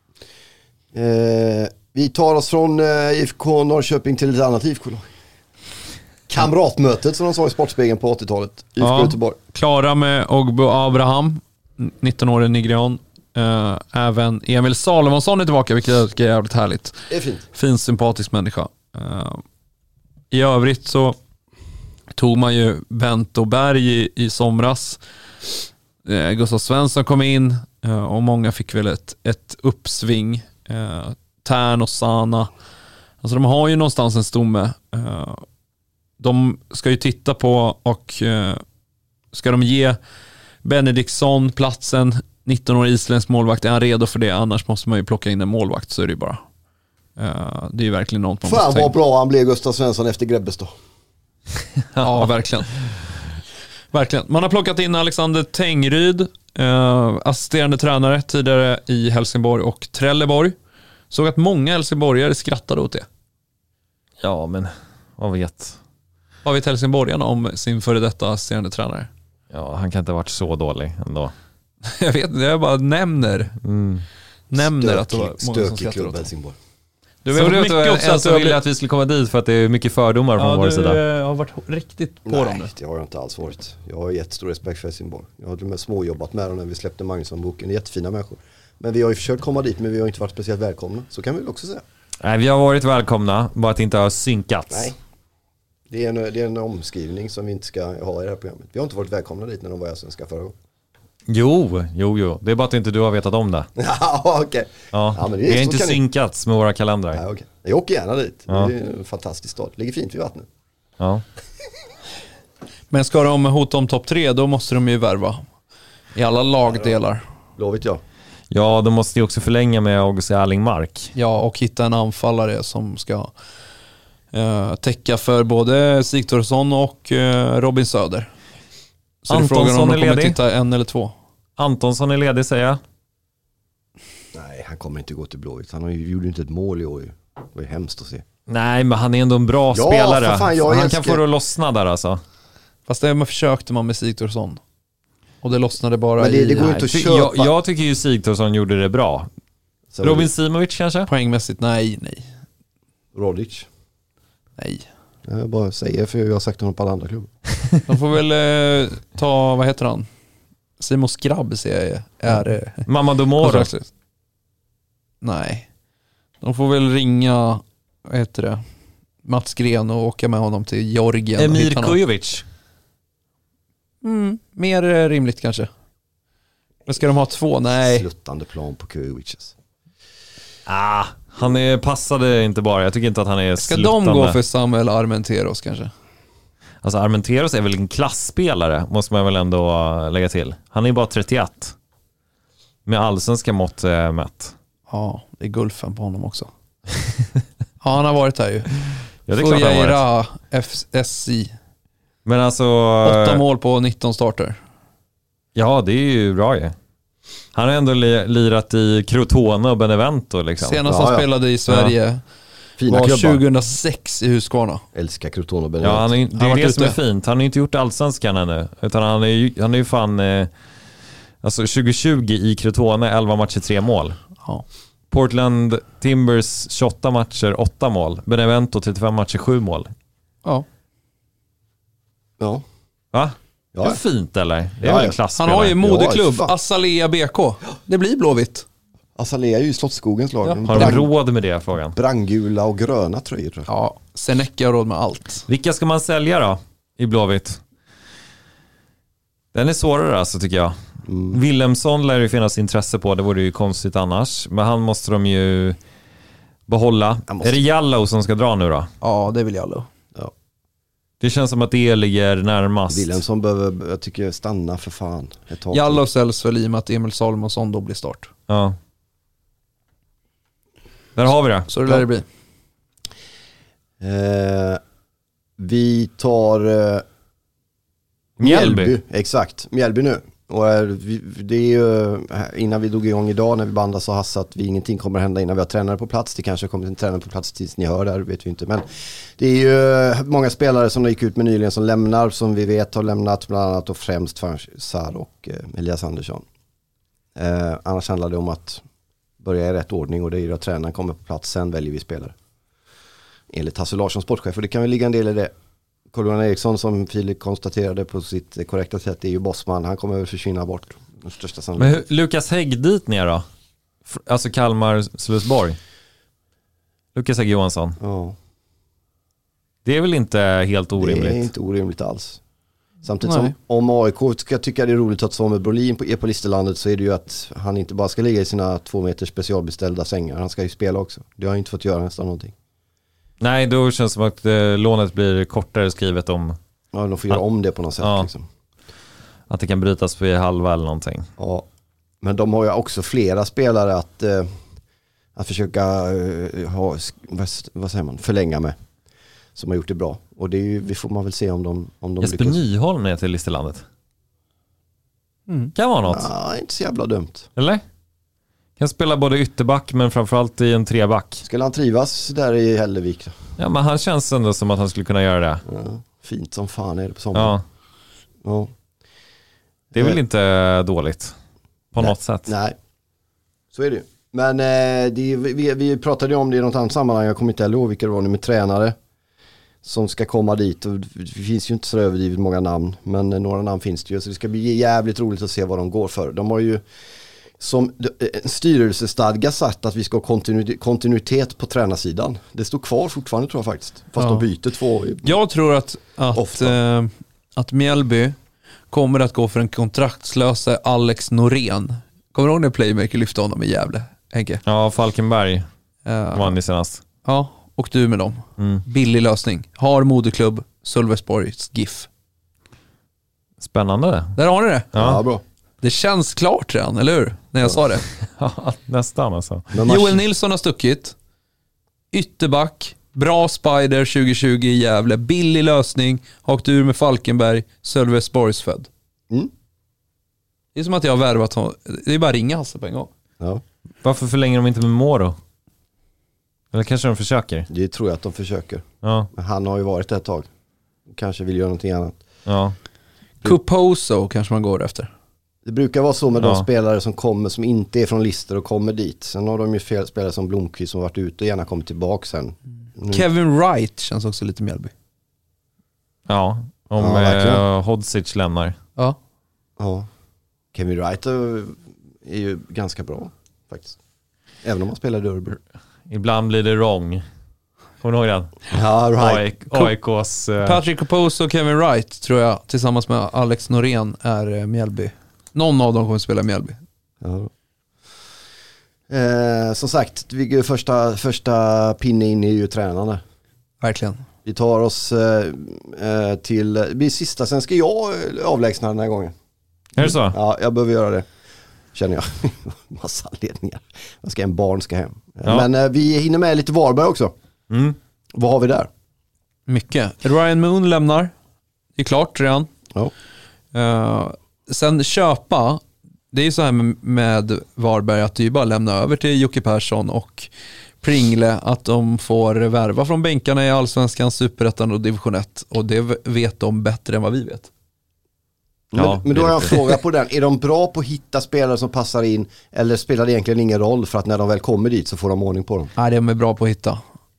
Eh, vi tar oss från eh, I F K Norrköping till ett annat I F K-lag. Kamratmötet som de sa i Sportspegeln på åttiotalet. I F K Ja, Göteborg. klara med Ogbo Abraham, nitton-årig nigerian. Uh, även Emil Salomonsson är tillbaka, vilket jag tycker är jävligt härligt. Det är fint. Fin, sympatisk människa. Uh, I övrigt så tog man ju Bento Berg i, i somras. Uh, Gustav Svensson kom in uh, och många fick väl ett, ett uppsving. Uh, Tern och Sana. Alltså de har ju någonstans en stomme. Uh, de ska ju titta på och uh, ska de ge Benediktsson platsen, nitton-årig isländsk målvakt, är han redo för det? Annars måste man ju plocka in en målvakt, så är det ju bara. Uh, det är ju verkligen något man Fan måste vad bra han blev, Gustav Svensson, efter Grebbes då. Ja, verkligen. Verkligen. Man har plockat in Alexander Tengryd, uh, assisterande tränare tidigare i Helsingborg och Trelleborg. Såg att många helsingborgare skrattade åt det. Ja, men vad vet. Vad vet helsingborgarna om sin före detta assisterande tränare? Ja, han kan inte ha varit så dålig ändå. Jag vet inte, jag bara nämner. Mm. Nämner Stökig, att det var många som stökig skrattade klubb åt det. Helsingborg. Du Så vet det mycket var också en att som du ville ville att vi skulle komma dit för att det är mycket fördomar från ja, vår du sida. har varit riktigt på Nej, dem nu. det har jag inte alls varit. Jag har jättestor respekt för Helsingborg. Jag har till och med småjobbat med dem när vi släppte Magnusson-boken. Jättefina människor. Men vi har ju försökt komma dit, men vi har inte varit speciellt välkomna. Så kan vi väl också säga. Nej, vi har varit välkomna, bara att det inte har synkats. Nej. Det är, en, det är en omskrivning som vi inte ska ha i det här programmet. Vi har inte varit välkomna dit när de var i Allsvenskan förra gången. Jo, jo, jo. Det är bara att inte du har vetat om det. Ja, okej. Okay. Ja. Ja, men det är vi har så inte kan synkats med våra kalendrar. Ja, okay. Jag åker gärna dit. Ja. Det är en fantastisk stad. Ligger fint vid vattnet. Ja. Men ska de hota om topp tre, då måste de ju värva i alla lagdelar. Lovet jag. Ja, de måste ju också förlänga med August Erlingmark. Ja, och hitta en anfallare som ska uh, täcka för både Sigthorsson och uh, Robin Söder. Så Antonsson det är frågan om de är kommer ledig. titta en eller två. Antonsson är ledig, säger jag. Nej, han kommer inte gå till Blåvitt. Han har ju, gjorde inte ett mål i år. Det var ju hemskt att se. Nej, men han är ändå en bra Ja, spelare. för fan, jag han älskar- kan få det att lossna där alltså. Fast det försökte man med Sigthorsson. Och det lossnade bara Men det- i det går Nej, inte att ty- köpa. jag, jag tycker ju Sigthorsson gjorde det bra. Så Robin Simovic kanske? poängmässigt. Nej, nej, Rodic. nej. Jag bara säger, för jag har sagt honom på alla andra klubbar. De får väl eh, ta, vad heter han? Simon Skrabb ser jag är... Eh, Mamadou Moro. kontraktet. Nej. De får väl ringa, vad heter det, Mats Gren och åka med honom till Georgien. och Emir hitta någon. Kujovic. Mm, mer eh, rimligt kanske. Men ska de ha två? Nej. Sluttande plan på Kujovic. Ah, han är passade inte bara. Jag tycker inte att han är Ska sluttande. de gå för Samuel Armenteros kanske? Alltså Armenteros är väl en klassspelare, måste man väl ändå lägga till. Han är bara trettioett. Med allsvenska mått eh, mätt. Ja, det är Gulfen på honom också. Ja, han har varit här ju. Ja, det är klart han har varit. F S I. Men alltså... Åtta mål på nitton starter. Ja, det är ju bra ju. Han har ändå li- lirat i Crotone och Benevento liksom. Senast Ja, han ja. spelade i Sverige Fina var klubbar. tjugohundrasex i Husqvarna. Älskar Crotone och Benevento. Ja, han är, det Han har är varit det som är ute. fint. Han har inte gjort allsvenskan ännu. Utan han är ju, han är ju fan... Eh, alltså tjugo tjugo i Crotone, elva matcher, tre mål. Ja. Portland Timbers tjugoåtta matcher, åtta mål. Benevento trettiofem matcher, sju mål. Ja. Ja. Va? Ja. Det är fint eller? Det är Ja, väl en ja. klassspelare. Han har ju moderklubb, Ja, fan. Azalea B K. Det blir Blåvitt. Azalea är ju Slottsskogens lag. Ja. De Har de brand, råd med det, frågan? brandgula och gröna tröjor tror jag. Ja, Senecki har råd med allt. Vilka ska man sälja då i Blåvitt? Den är svårare alltså tycker jag. Mm. Willemsson lär det finnas intresse på, det vore ju konstigt annars. Men han måste de ju behålla. Han måste- Är det Jallow som ska dra nu då? Ja, det vill jag då. Ja. Det känns som att det ligger närmast. Wilhelmsson behöver, jag tycker, stanna för fan ett tag. Jallow säljs väl i och med att Emil Salomonsson då blir start. Ja. Där har vi det. Så det lär det bli. Eh, vi tar eh, Mjällby. Exakt, Mjällby nu. Och eh, vi, det är ju, eh, innan vi drog igång idag när vi bandade så Hasse att vi, ingenting kommer att hända innan vi har tränare på plats. Det kanske kommer en tränare på plats tills ni hör där, vet vi inte. Men det är ju många spelare som gick ut med nyligen som lämnar, som vi vet har lämnat, bland annat och främst Farsar och eh, Elias Andersson. Eh, annars handlar det om att börja i rätt ordning, och det är ju att tränaren kommer på plats, sen väljer vi spelare. Enligt Hasse Larsson, sportchef, och det kan väl ligga en del i det. Carl-Johan Eriksson, som Filip konstaterade på sitt korrekta sätt, är ju bossman. Han kommer väl försvinna bort. Den största Men hur, Lukas Hägg dit ner då? F- Alltså Kalmar, Slusborg. Lukas Hägg Johansson. Ja, Det är väl inte helt orimligt? det är inte orimligt alls. Samtidigt Nej. som om A I K ska tycka det är roligt att Samuel Brolin på, är på listelandet, så är det ju att han inte bara ska ligga i sina två meter specialbeställda sängar. Han ska ju spela också. Det har han inte fått göra nästan någonting. Nej, då känns det som att eh, lånet blir kortare skrivet om Ja, de får göra Ja. om det på något sätt. Ja. Liksom. att det kan brytas vid halva eller någonting. Ja. Men de har ju också flera spelare att, eh, att försöka eh, ha, vad, vad säger man, förlänga med. Som har gjort det bra. Och det är ju, vi får man väl se om de, om de Jesper Nyholm är till listelandet. Mm. Kan vara något. Ja, inte så jävla dumt. Eller? Kan spela både ytterback men framförallt i en treback. Skulle han trivas där i Hällevik? Ja, men han känns ändå som att han skulle kunna göra det. Ja, fint som fan är det på sommaren. Ja, Ja. det är väl Eh, inte dåligt på nej, något sätt. Nej, så är det ju. Men eh, det är, vi, vi pratade ju om det i något annat sammanhang. Jag kommer inte heller ihåg vilka det var nu, med tränare som ska komma dit. Och det finns ju inte så överdrivet många namn, men några namn finns det ju. Så det ska bli jävligt roligt att se vad de går för. De har ju som en styrelsestadga sagt att vi ska ha kontinu- kontinuitet på tränarsidan. Det står kvar fortfarande tror jag faktiskt. Fast Ja. de byter två. Jag tror att, att, Ofta. eh, att Mjällby kommer att gå för en kontraktslösa Alex Norén. Kommer du ihåg när Playmaker lyfte honom i Gävle, Henke? Ja, Falkenberg Eh, vann i senast. ja, och du med dem. Mm. Billig lösning. Har moderklubb, Sölvesborgs GIF. Spännande det. Där har ni det. Ja, Ja, bra. Det känns klart redan, eller hur? När jag sa det. ja nästan alltså. Men man- Joel Nilsson har stuckit. Ytterback. Bra spider tjugo tjugo i Gävle. Billig lösning. Hakt ur med Falkenberg. Sölvesborgs född. Mm. Det är som att jag har värvat honom. Det är bara att ringa Hasse på en gång. Ja, Varför förlänger de inte med Moro? Eller kanske de försöker? det tror jag att de försöker. Ja, Men han har ju varit ett tag. Kanske vill göra någonting annat. ja. Kuposo kanske man går efter. Det brukar vara så med Ja. de spelare som kommer, som inte är från listor och kommer dit. Sen har de ju fel spelare som Blomqvist som varit ute och gärna kommer tillbaka sen. Mm. Kevin Wright känns också lite Mjällby. Ja, om Ja, verkligen. eh, Hodzic lämnar. Ja. Ja. Kevin Wright är är ju ganska bra faktiskt. Även om han spelar i Örebro. Ibland blir det wrong. Kommer du ihåg den? Ja, right. A I K:s... Uh... Patrick Opose och Kevin Wright tror jag tillsammans med Alex Norén är uh, Mjällby. Någon av dem kommer spela Mjällby. Ja. Eh, som sagt, vi, första, första pinne in är ju tränarna. Verkligen. Vi tar oss eh, till, det blir sista, sen ska jag avlägsna den här gången. Är det så? Ja, jag behöver göra det. Känner jag. Massa anledningar. Jag ska en barn ska hem. Ja. Men eh, vi hinner med lite Varberg också. Mm. Vad har vi där? Mycket. Ryan Moon lämnar. Det är klart redan. Ja. Uh, sen köpa. Det är ju så här med, med Varberg att det är bara lämna över till Jocke Persson och Pringle att de får värva från bänkarna i Allsvenskan, Superettan och Division ett. Och det vet de bättre än vad vi vet. Men, Ja, men då har jag en fråga på den. Är de bra på att hitta spelare som passar in eller spelar det egentligen ingen roll för att när de väl kommer dit så får de ordning på dem? Nej, de är bra på att hitta.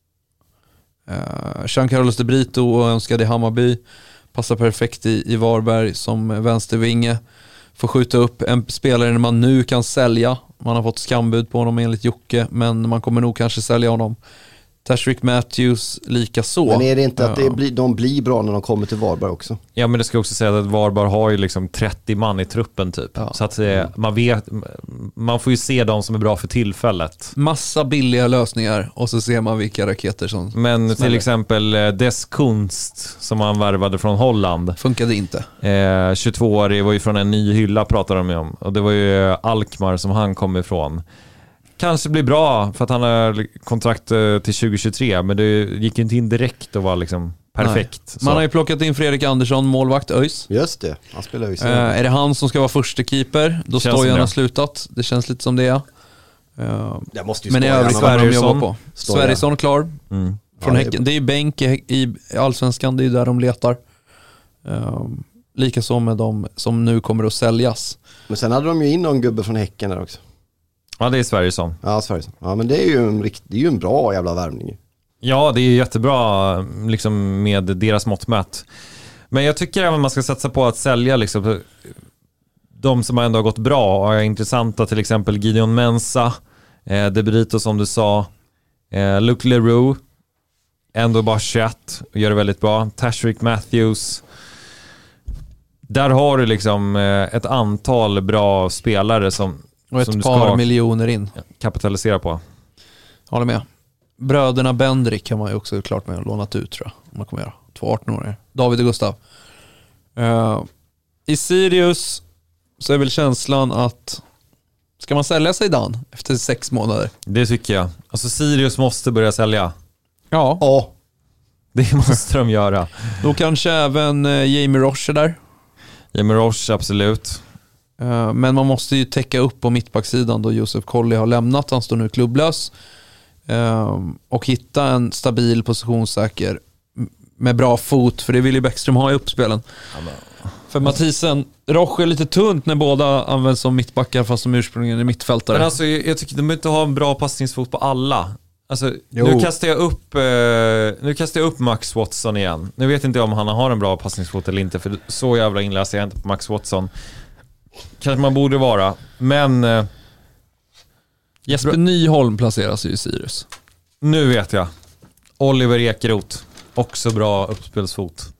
Uh, Jean Carlos de Brito och önskade i Hammarby passar perfekt i, i Varberg som vänstervinge. Får skjuta upp en spelare när man nu kan sälja. Man har fått skambud på honom enligt Jocke, men man kommer nog kanske sälja honom. Tashrik Matthews lika så. Men är det inte att det blir, de blir bra när de kommer till Varberg också? Ja, men det ska också säga att Varberg har ju liksom trettio man i truppen typ. Ja. Så att eh, man vet, man får ju se de som är bra för tillfället. Massa billiga lösningar och så ser man vilka raketer som Men smäller. Till exempel eh, Des Kunst som han värvade från Holland. Funkade inte. Eh, tjugotvå-årig var ju från en ny hylla pratade de om. Och det var ju Alkmaar som han kom ifrån. Kanske blir bra för att han har kontrakt till tjugo tjugotre, men det gick ju inte in direkt och var liksom perfekt. Man har ju plockat in Fredrik Andersson, målvakt ÖIS. Just det, han spelar ÖIS. Uh, är det han som ska vara första keeper? Då står han har slutat. Det känns lite som det är. Uh, det måste ju men i övrigt kommer de jobba på. Sverrisson klar. Mm. Från ja, Häcken. Det är ju bänk i, i Allsvenskan, det är ju där de letar. Uh, Likaså med de som nu kommer att säljas. Men sen hade de ju in någon gubbe från Häcken där också. Ja, det är Sverigesson. Ja, Sverigesson. Ja, men det är ju en, rikt, det är ju en bra jävla värvning. Ja, det är ju jättebra liksom, med deras mått mätt. Men jag tycker även man ska satsa på att sälja liksom, de som ändå har gått bra och är intressanta, till exempel Gideon Mensah, eh, De Brito som du sa, eh, Luke Leroux, ändå bara tjugoett och gör det väldigt bra. Tashrik Matthews. Där har du liksom eh, ett antal bra spelare som och ett som par du ska miljoner in. Kapitalisera på. Håller med. Bröderna Bendrik kan man ju också klart med att lånat ut tror jag. Man kommer göra. Två arton-åringar. David och Gustav. Uh, I Sirius så är väl känslan att ska man sälja sig Dan efter sex månader? Det tycker jag. Alltså Sirius måste börja sälja. Ja. Ja. Det måste de göra. Då kanske även uh, Jamie Roche är där. Jamie Roche, absolut. Uh, men man måste ju täcka upp på mittbacksidan då Josef Colley har lämnat. Han står nu klubblös. Uh, och hitta en stabil positionssäker med bra fot, för det vill ju Bäckström ha i uppspelen. Amen. För Mathisen, Roche är lite tunt när båda används som mittbackar fast som ursprungligen är mittfältare. Men alltså jag tycker de inte ha en bra passningsfot på alla. Alltså nu kastar jag upp eh, nu kastar jag upp Max Watson igen. Nu vet inte jag om han har en bra passningsfot eller inte, för så jävla inläser jag inte på Max Watson. Kanske man borde vara, men eh, Jesper Nyholm placeras ju i Sirius. Nu vet jag. Oliver Ekeroth, också bra uppspelsfot.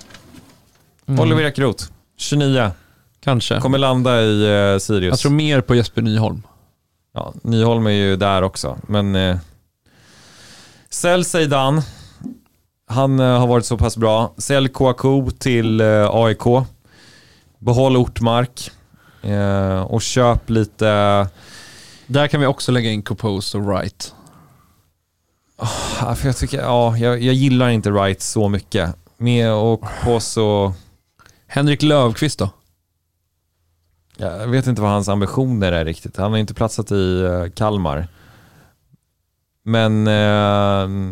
Mm. Oliver Ekeroth, tjugonio. Kanske. Kommer landa i eh, Sirius. Jag tror mer på Jesper Nyholm. Ja, Nyholm är ju där också. Men eh, sälj Seidan. Han eh, har varit så pass bra. Sälj Kouakou till eh, A I K. Behåll Ortmark. Eh, och köp lite... Där kan vi också lägga in Kopos och Wright. Oh, för jag tycker, ja, jag, jag gillar inte Wright så mycket. Med och på så... Henrik Löfqvist då? Jag vet inte vad hans ambitioner är riktigt. Han har inte platsat i uh, Kalmar. Men uh,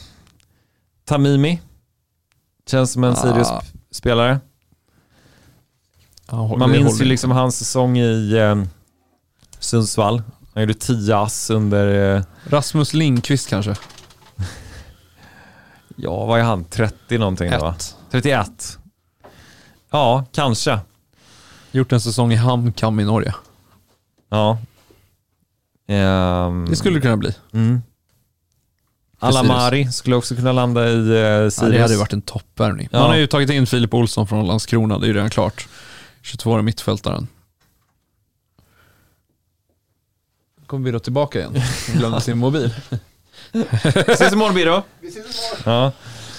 Tamimi känns som en ah. Sirius-spelare. Ah, Man minns ju liksom hans säsong i uh, Sundsvall. Han gjorde tio ass under... Uh, Rasmus Lindqvist kanske? Ja, vad är han? trettio någonting då, va? trettioett. Ja, kanske. Gjort en säsong i HamKam i Norge. Ja. Um, det skulle det kunna bli. Mm. Alamari skulle också kunna landa i uh, Sirius. Ja, det hade varit en toppvärvning. Ja. Man har ju tagit in Filip Olsson från Landskrona, det är ju redan klart. tjugotvå-årig mittfältaren. Kommer vi då tillbaka igen? Han glömde sin mobil. Ses imorgon, Biro. Vi ses imorgon. Ja.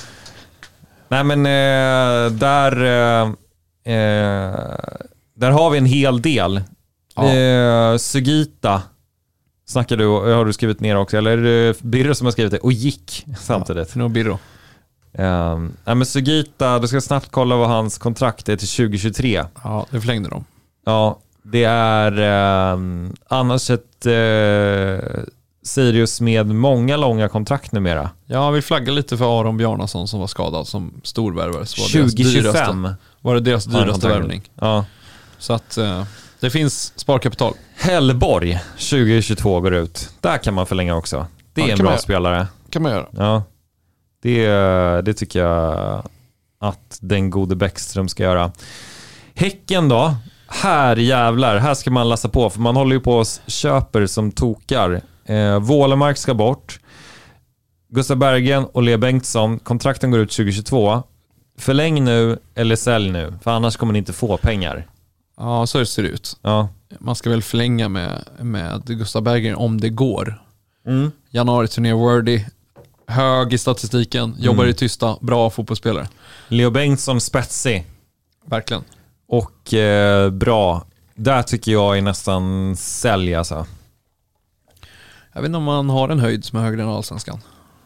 Nej, men eh, där eh, eh, där har vi en hel del. Ja. Eh, Sugita snackar du, har du skrivit ner också, eller är det Birro som har skrivit det och gick samtidigt? Ja, nog Birro. Eh, nej, men Sugita, du ska snabbt kolla vad hans kontrakt är till tjugo tjugotre. Ja, det förlängde de. Ja, det är eh, annars ett eh, Sirius med många långa kontrakt numera. Ja, vi flaggar lite för Aron Bjarnason som var skadad som storvärvare. tjugo tjugofem var det deras dyraste värvning. Ja. Så att eh, det finns sparkapital. Hellborg tjugo tjugotvå går ut. Där kan man förlänga också. Det är ja, en bra man, spelare. Kan man göra. Ja. Det, det tycker jag att den gode Bäckström ska göra. Häcken då. Här jävlar, här ska man läsa på. För man håller ju på och köper som tokar. Eh, Wålemark ska bort. Gustav Bergen och Lea Bengtsson. Kontrakten går ut tjugo tjugotvå. Förläng nu eller sälj nu. För annars kommer ni inte få pengar. Ja, så ser det ut. Ja. Man ska väl förlänga med, med Gustav Bergen om det går. Mm. Januari-turné worthy. Hög i statistiken. Jobbar mm. i tysta. Bra fotbollsspelare. Leo Bengtsson spetsig. Verkligen. Och eh, bra. Där tycker jag är nästan sälj alltså. Jag vet inte om man har en höjd som är högre än Allsvenskan.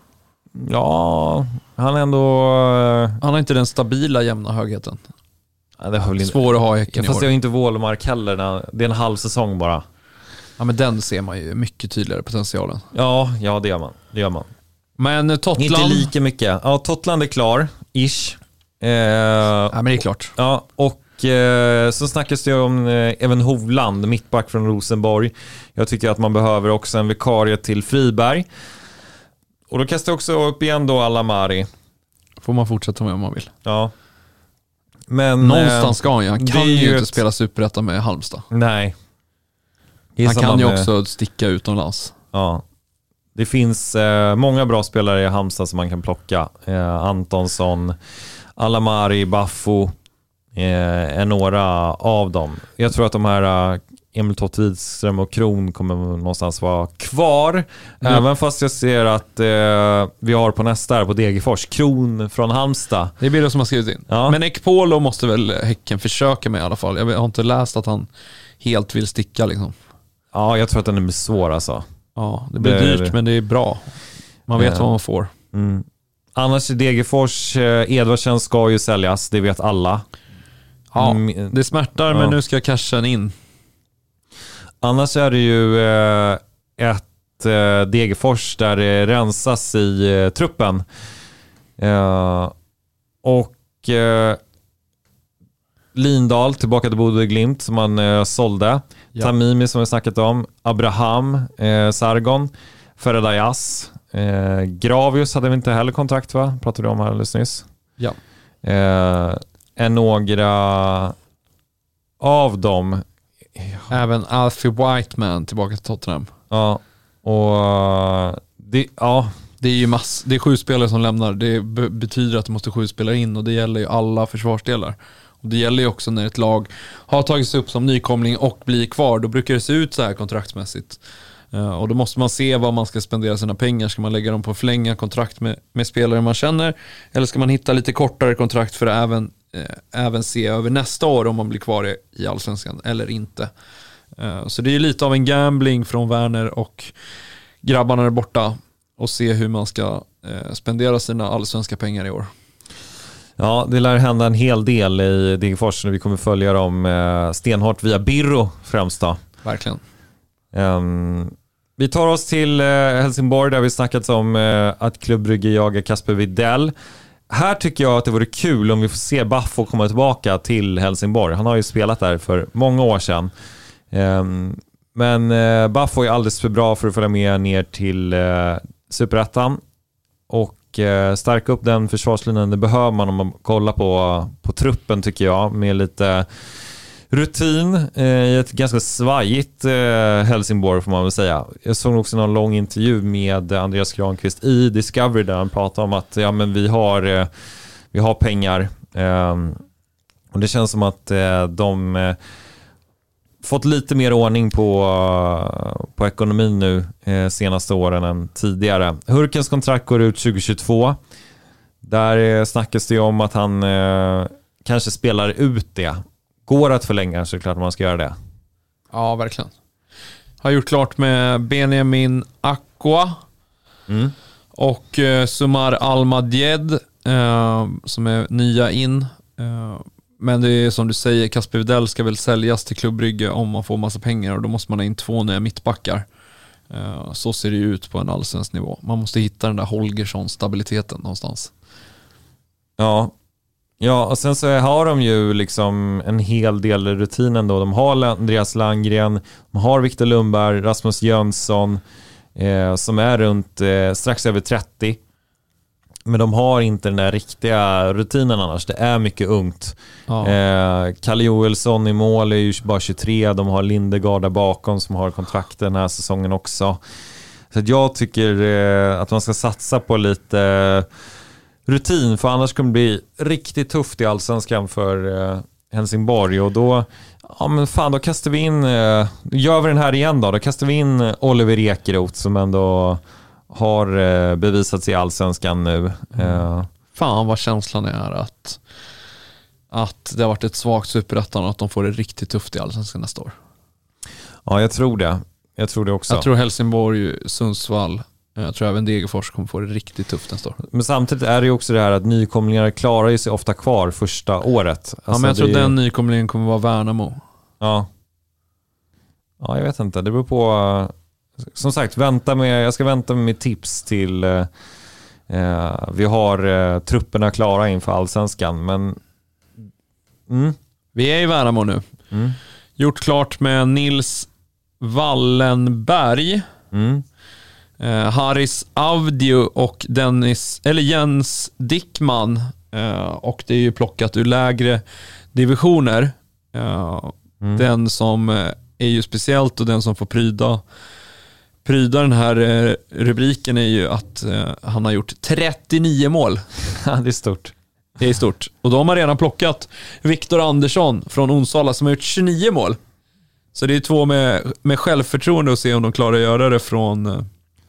Ja, han är ändå... Han har inte den stabila jämna högheten. Ja, det har väl inte... Svår att ha i Häcken i år. Fast det är inte Wålemark heller. Det är en halv säsong bara. Ja, men den ser man ju mycket tydligare potentialen. Ja, ja det gör man. Det gör man. Men Totland... Inte lika mycket. Ja, Totland är klar. Ish. Eh, ja, men det är klart. Ja, och eh, så snackas det om eh, även Hovland, mittback från Rosenborg. Jag tycker att man behöver också en vikarie till Friberg. Och då kastar jag också upp igen då Alamari. Får man fortsätta med om man vill. Ja. Men någonstans ska han ju. Han kan ju inte ett... spela superrätta med Halmstad. Nej. Han kan ju med... också sticka utomlands. Ja. Det finns eh, många bra spelare i Halmstad som man kan plocka. Eh, Antonsson, Alamari, Baffo eh, är några av dem. Jag tror att de här eh, Emil Tott Widström och Kron kommer någonstans vara kvar. Mm. Även fast jag ser att eh, vi har på nästa här på Degerfors Kron från Halmstad. Det är bilder som har skrivit in. Ja. Men Ekpolo måste väl Häcken försöka med i alla fall. Jag har inte läst att han helt vill sticka liksom. Ja, jag tror att den är svår alltså. Ja, det blir det dyrt är... men det är bra. Man vet ja. vad man får. Mm. Annars i Degerfors, eh, Edvardsen ska ju säljas, det vet alla. Ja, mm. det smärtar ja. men nu ska cashen in. Annars är det ju eh, ett eh, Degerfors där det rensas i eh, truppen. Eh, och eh, Lindahl tillbaka till Bodø Glimt som man eh, sålde. Ja. Tamimi som vi snackat om. Abraham, eh, Sargon, Feredayas. Eh, Gravius hade vi inte heller kontrakt va? Pratade du om här alldeles nyss. Ja. Eh, är några av dem. Även Alfie Whiteman tillbaka till Tottenham. Ja. Och det, ja. Det är ju mass, det är sju spelare som lämnar. Det b- betyder att det måste sju spelare in och det gäller ju alla försvarsdelar. Och det gäller ju också när ett lag har tagits upp som nykomling och blir kvar. Då brukar det se ut så här kontraktsmässigt. Uh, och då måste man se vad man ska spendera sina pengar. Ska man lägga dem på att förlänga kontrakt med, med spelare man känner? Eller ska man hitta lite kortare kontrakt för att även, uh, även se över nästa år om man blir kvar i, i Allsvenskan eller inte? Uh, så det är ju lite av en gambling från Werner och grabbarna där borta. Och se hur man ska uh, spendera sina allsvenska pengar i år. Ja, det lär hända en hel del i Degerfors när vi kommer följa dem eh, stenhårt via Birro främst då. Verkligen. Um, vi tar oss till eh, Helsingborg där vi snackat om eh, att Club Brygge jagar Kasper Widell. Här tycker jag att det vore kul om vi får se Baffo komma tillbaka till Helsingborg. Han har ju spelat där för många år sedan. Um, men eh, Baffo är alldeles för bra för att följa med ner till eh, Superettan. Och stärka upp den försvarslinjen, det behöver man om man kollar på, på truppen tycker jag, med lite rutin eh, i ett ganska svajigt eh, Helsingborg får man väl säga. Jag såg också någon lång intervju med Andreas Granqvist i Discovery där han pratade om att ja, men vi, har, eh, vi har pengar eh, och det känns som att eh, de eh, fått lite mer ordning på, uh, på ekonomin nu eh, senaste åren än tidigare. Hurkens kontrakt går ut tjugo tjugotvå. Där eh, snackas det om att han eh, kanske spelar ut det. Går att förlänga så är det klart att man ska göra det. Ja, verkligen. Har gjort klart med Benjamin Aqua mm. och eh, Sumar Almadjed eh, som är nya in. Eh, men det är som du säger, Kasper Widell ska väl säljas till Club Brygge om man får massa pengar och då måste man ha in två nya mittbackar. Eh, så ser det ut på en allsvensk nivå. Man måste hitta den där Holgersson-stabiliteten någonstans. Ja. Ja, och sen så har de ju liksom en hel del rutin ändå. De har Andreas Landgren, de har Viktor Lundberg, Rasmus Jönsson eh, som är runt eh, strax över trettio. Men de har inte den där riktiga rutinen annars. Det är mycket ungt. Ja. Eh, Kalle Joelsson i mål är ju bara tjugotre. De har Lindegard där bakom som har kontrakt den här säsongen också. Så att jag tycker eh, att man ska satsa på lite eh, rutin, för annars kommer det bli riktigt tufft i allsvenskan för eh, Helsingborg. Och då, ja men fan, då kastar vi in, eh, gör vi den här igen då. Då kastar vi in Oliver Ekeroth som ändå har eh, bevisats i allsvenskan nu. Mm. Eh. Fan vad känslan är att, att det har varit ett svagt superettan och att de får det riktigt tufft i allsvenskan nästa år. Ja, jag tror det. Jag tror det också. Jag tror Helsingborg, Sundsvall, jag tror även Degerfors kommer få det riktigt tufft nästa år. Men samtidigt är det ju också det här att nykomlingar klarar sig ofta kvar första året. Alltså ja, men jag tror det... den nykomlingen kommer vara Värnamo. Ja. Ja, jag vet inte. Det beror på... Som sagt, vänta med, jag ska vänta med mitt tips till eh, vi har eh, trupperna klara inför allsvenskan. Men mm. vi är i Värnamo nu. Mm. Gjort klart med Nils Wallenberg. Mm. Eh, Haris Avdiu och Dennis, eller Jens Dickman. Eh, och det är ju plockat ur lägre divisioner. Eh, mm. Den som eh, är ju speciellt och den som får pryda Pryda den här eh, rubriken är ju att eh, han har gjort trettionio mål. Ja, det är stort. Det är stort. Och då har man redan plockat Viktor Andersson från Onsala som har gjort tjugonio mål. Så det är två med, med självförtroende och se om de klarar att göra det från eh,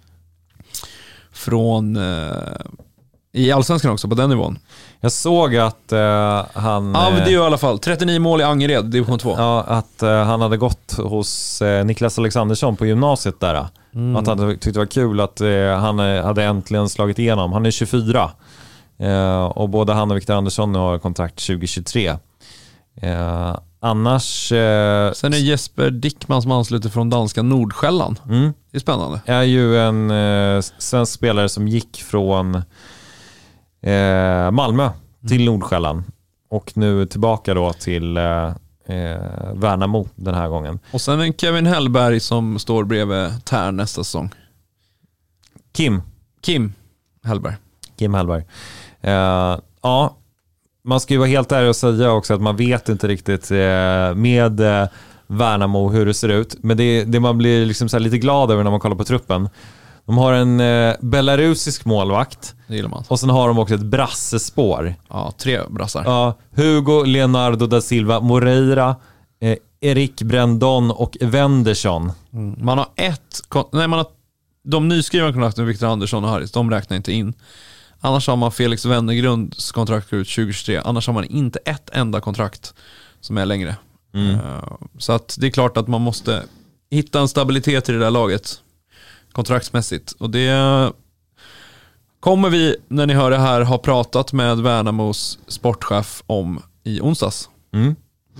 från eh, i allsvenskan också på den nivån. Jag såg att uh, han... Avdi i alla fall. trettionio mål i Angered, division två. Ja, att uh, han hade gått hos uh, Niklas Alexandersson på gymnasiet där. Mm. Att han tyckte det var kul att uh, han hade äntligen slagit igenom. Han är tjugofyra. Uh, och både han och Viktor Andersson har kontrakt tjugo tjugotre. Uh, annars... Uh, Sen är Jesper Dickman som ansluter från danska Nordsjälland. Mm. Det är spännande. Är ju en uh, svensk spelare som gick från... Eh, Malmö till Nordsjälland och nu tillbaka då till eh, eh, Värnamo den här gången. Och sen en Kevin Hellberg som står bredvid Tern nästa säsong. Kim Kim Hellberg. Kim Hellberg. Eh, ja, man ska ju vara helt ärlig och säga också att man vet inte riktigt eh, med eh, Värnamo hur det ser ut. Men det, det man blir liksom så här lite glad över när man kollar på truppen. De har en eh, belarusisk målvakt. Det gillar man. Och sen har de också ett brassespår. Ja, tre brassar. Ja, Hugo, Leonardo da Silva, Moreira, eh, Erik Brendon och Wendersson. Mm. Man har ett... Nej, man har de nyskrivna kontrakten med Viktor Andersson och Harris, de räknar inte in. Annars har man Felix Wennergrunds kontrakt ut tjugo tjugotre. Annars har man inte ett enda kontrakt som är längre. Mm. Uh, så att det är klart att man måste hitta en stabilitet i det där laget. Kontraktsmässigt. Och det kommer vi, när ni hör det här, ha pratat med Värnamos sportchef om i onsdags. Mm.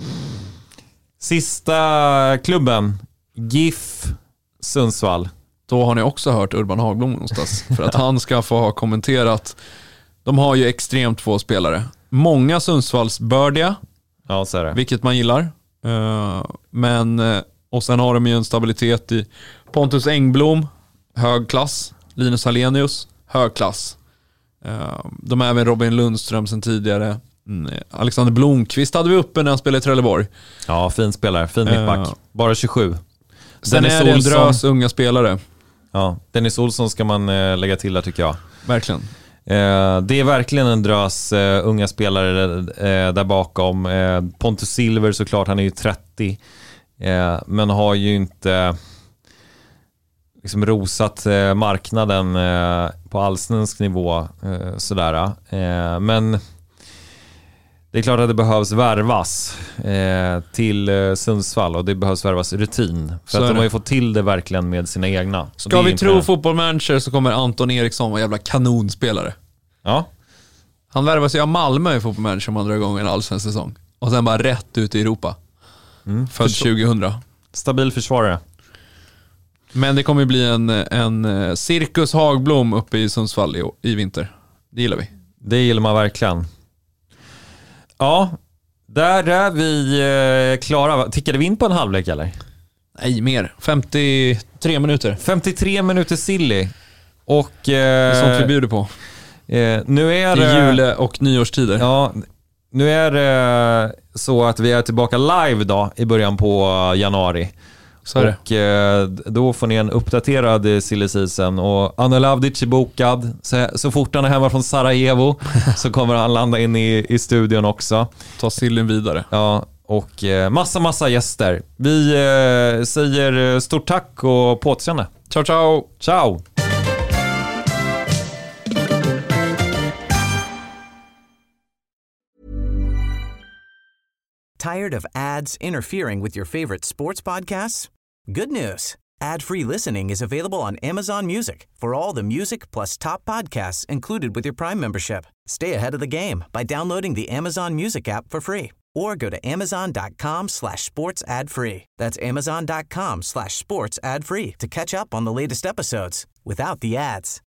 Sista klubben, GIF Sundsvall. Då har ni också hört Urban Hagblom i onsdags. För att han ska få ha kommenterat. De har ju extremt få spelare. Många Sundsvallsbördiga. Ja, så är det. Vilket man gillar. Men, och sen har de ju en stabilitet i Pontus Engblom, hög klass. Linus Hallenius, hög klass. De har även Robin Lundström sen tidigare. Mm, Alexander Blomqvist hade vi uppe när han spelade i Trelleborg. Ja, fin spelare, fin mittback. Uh, Bara tjugosju. Sen Dennis är det en drös unga spelare. Ja, Dennis Olsson ska man eh, lägga till där tycker jag. Verkligen. Eh, det är verkligen en drös eh, unga spelare eh, där bakom. Eh, Pontus Silver såklart, han är ju trettio. Eh, men har ju inte liksom rosat eh, marknaden eh, på allsvensk nivå eh, sådär. Eh, men det är klart att det behövs värvas eh, till eh, Sundsvall och det behövs värvas rutin. För så att de har ju fått till det verkligen med sina egna. Ska vi tro fotbollmanager så kommer Anton Eriksson vara jävla kanonspelare. Ja. Han värvas ju av Malmö i fotbollmanager om han drar igång en allsvensk säsong. Och sen bara rätt ut i Europa. Mm. Född tjugohundra. Stabil försvarare. Men det kommer ju bli en, en Cirkus Hagblom uppe i Sundsvall i, i vinter. Det gillar vi. Det gillar man verkligen. Ja, där är vi eh, klara. Tickade vi in på en halvlek eller? Nej, mer. femtiotre minuter. femtiotre minuter silly. Och... Eh, det är sånt vi bjuder på. Eh, nu är det är jule- och nyårstider. Ja, nu är det så att vi är tillbaka live då i början på januari. Så är och eh, då får ni en uppdaterad silly season. Och Anel Avdic är bokad. Så, så fort han är hemma från Sarajevo så kommer han landa in i, i studion också. Ta sillyn vidare. Ja, och eh, massa, massa gäster. Vi eh, säger stort tack och på återseende. Ciao, ciao. Ciao. Tired of ads interfering with your favorite sports podcasts? Good news. Ad-free listening is available on Amazon Music for all the music plus top podcasts included with your Prime membership. Stay ahead of the game by downloading the Amazon Music app for free or go to amazon.com slash sports ad free. That's amazon.com slash sports ad free to catch up on the latest episodes without the ads.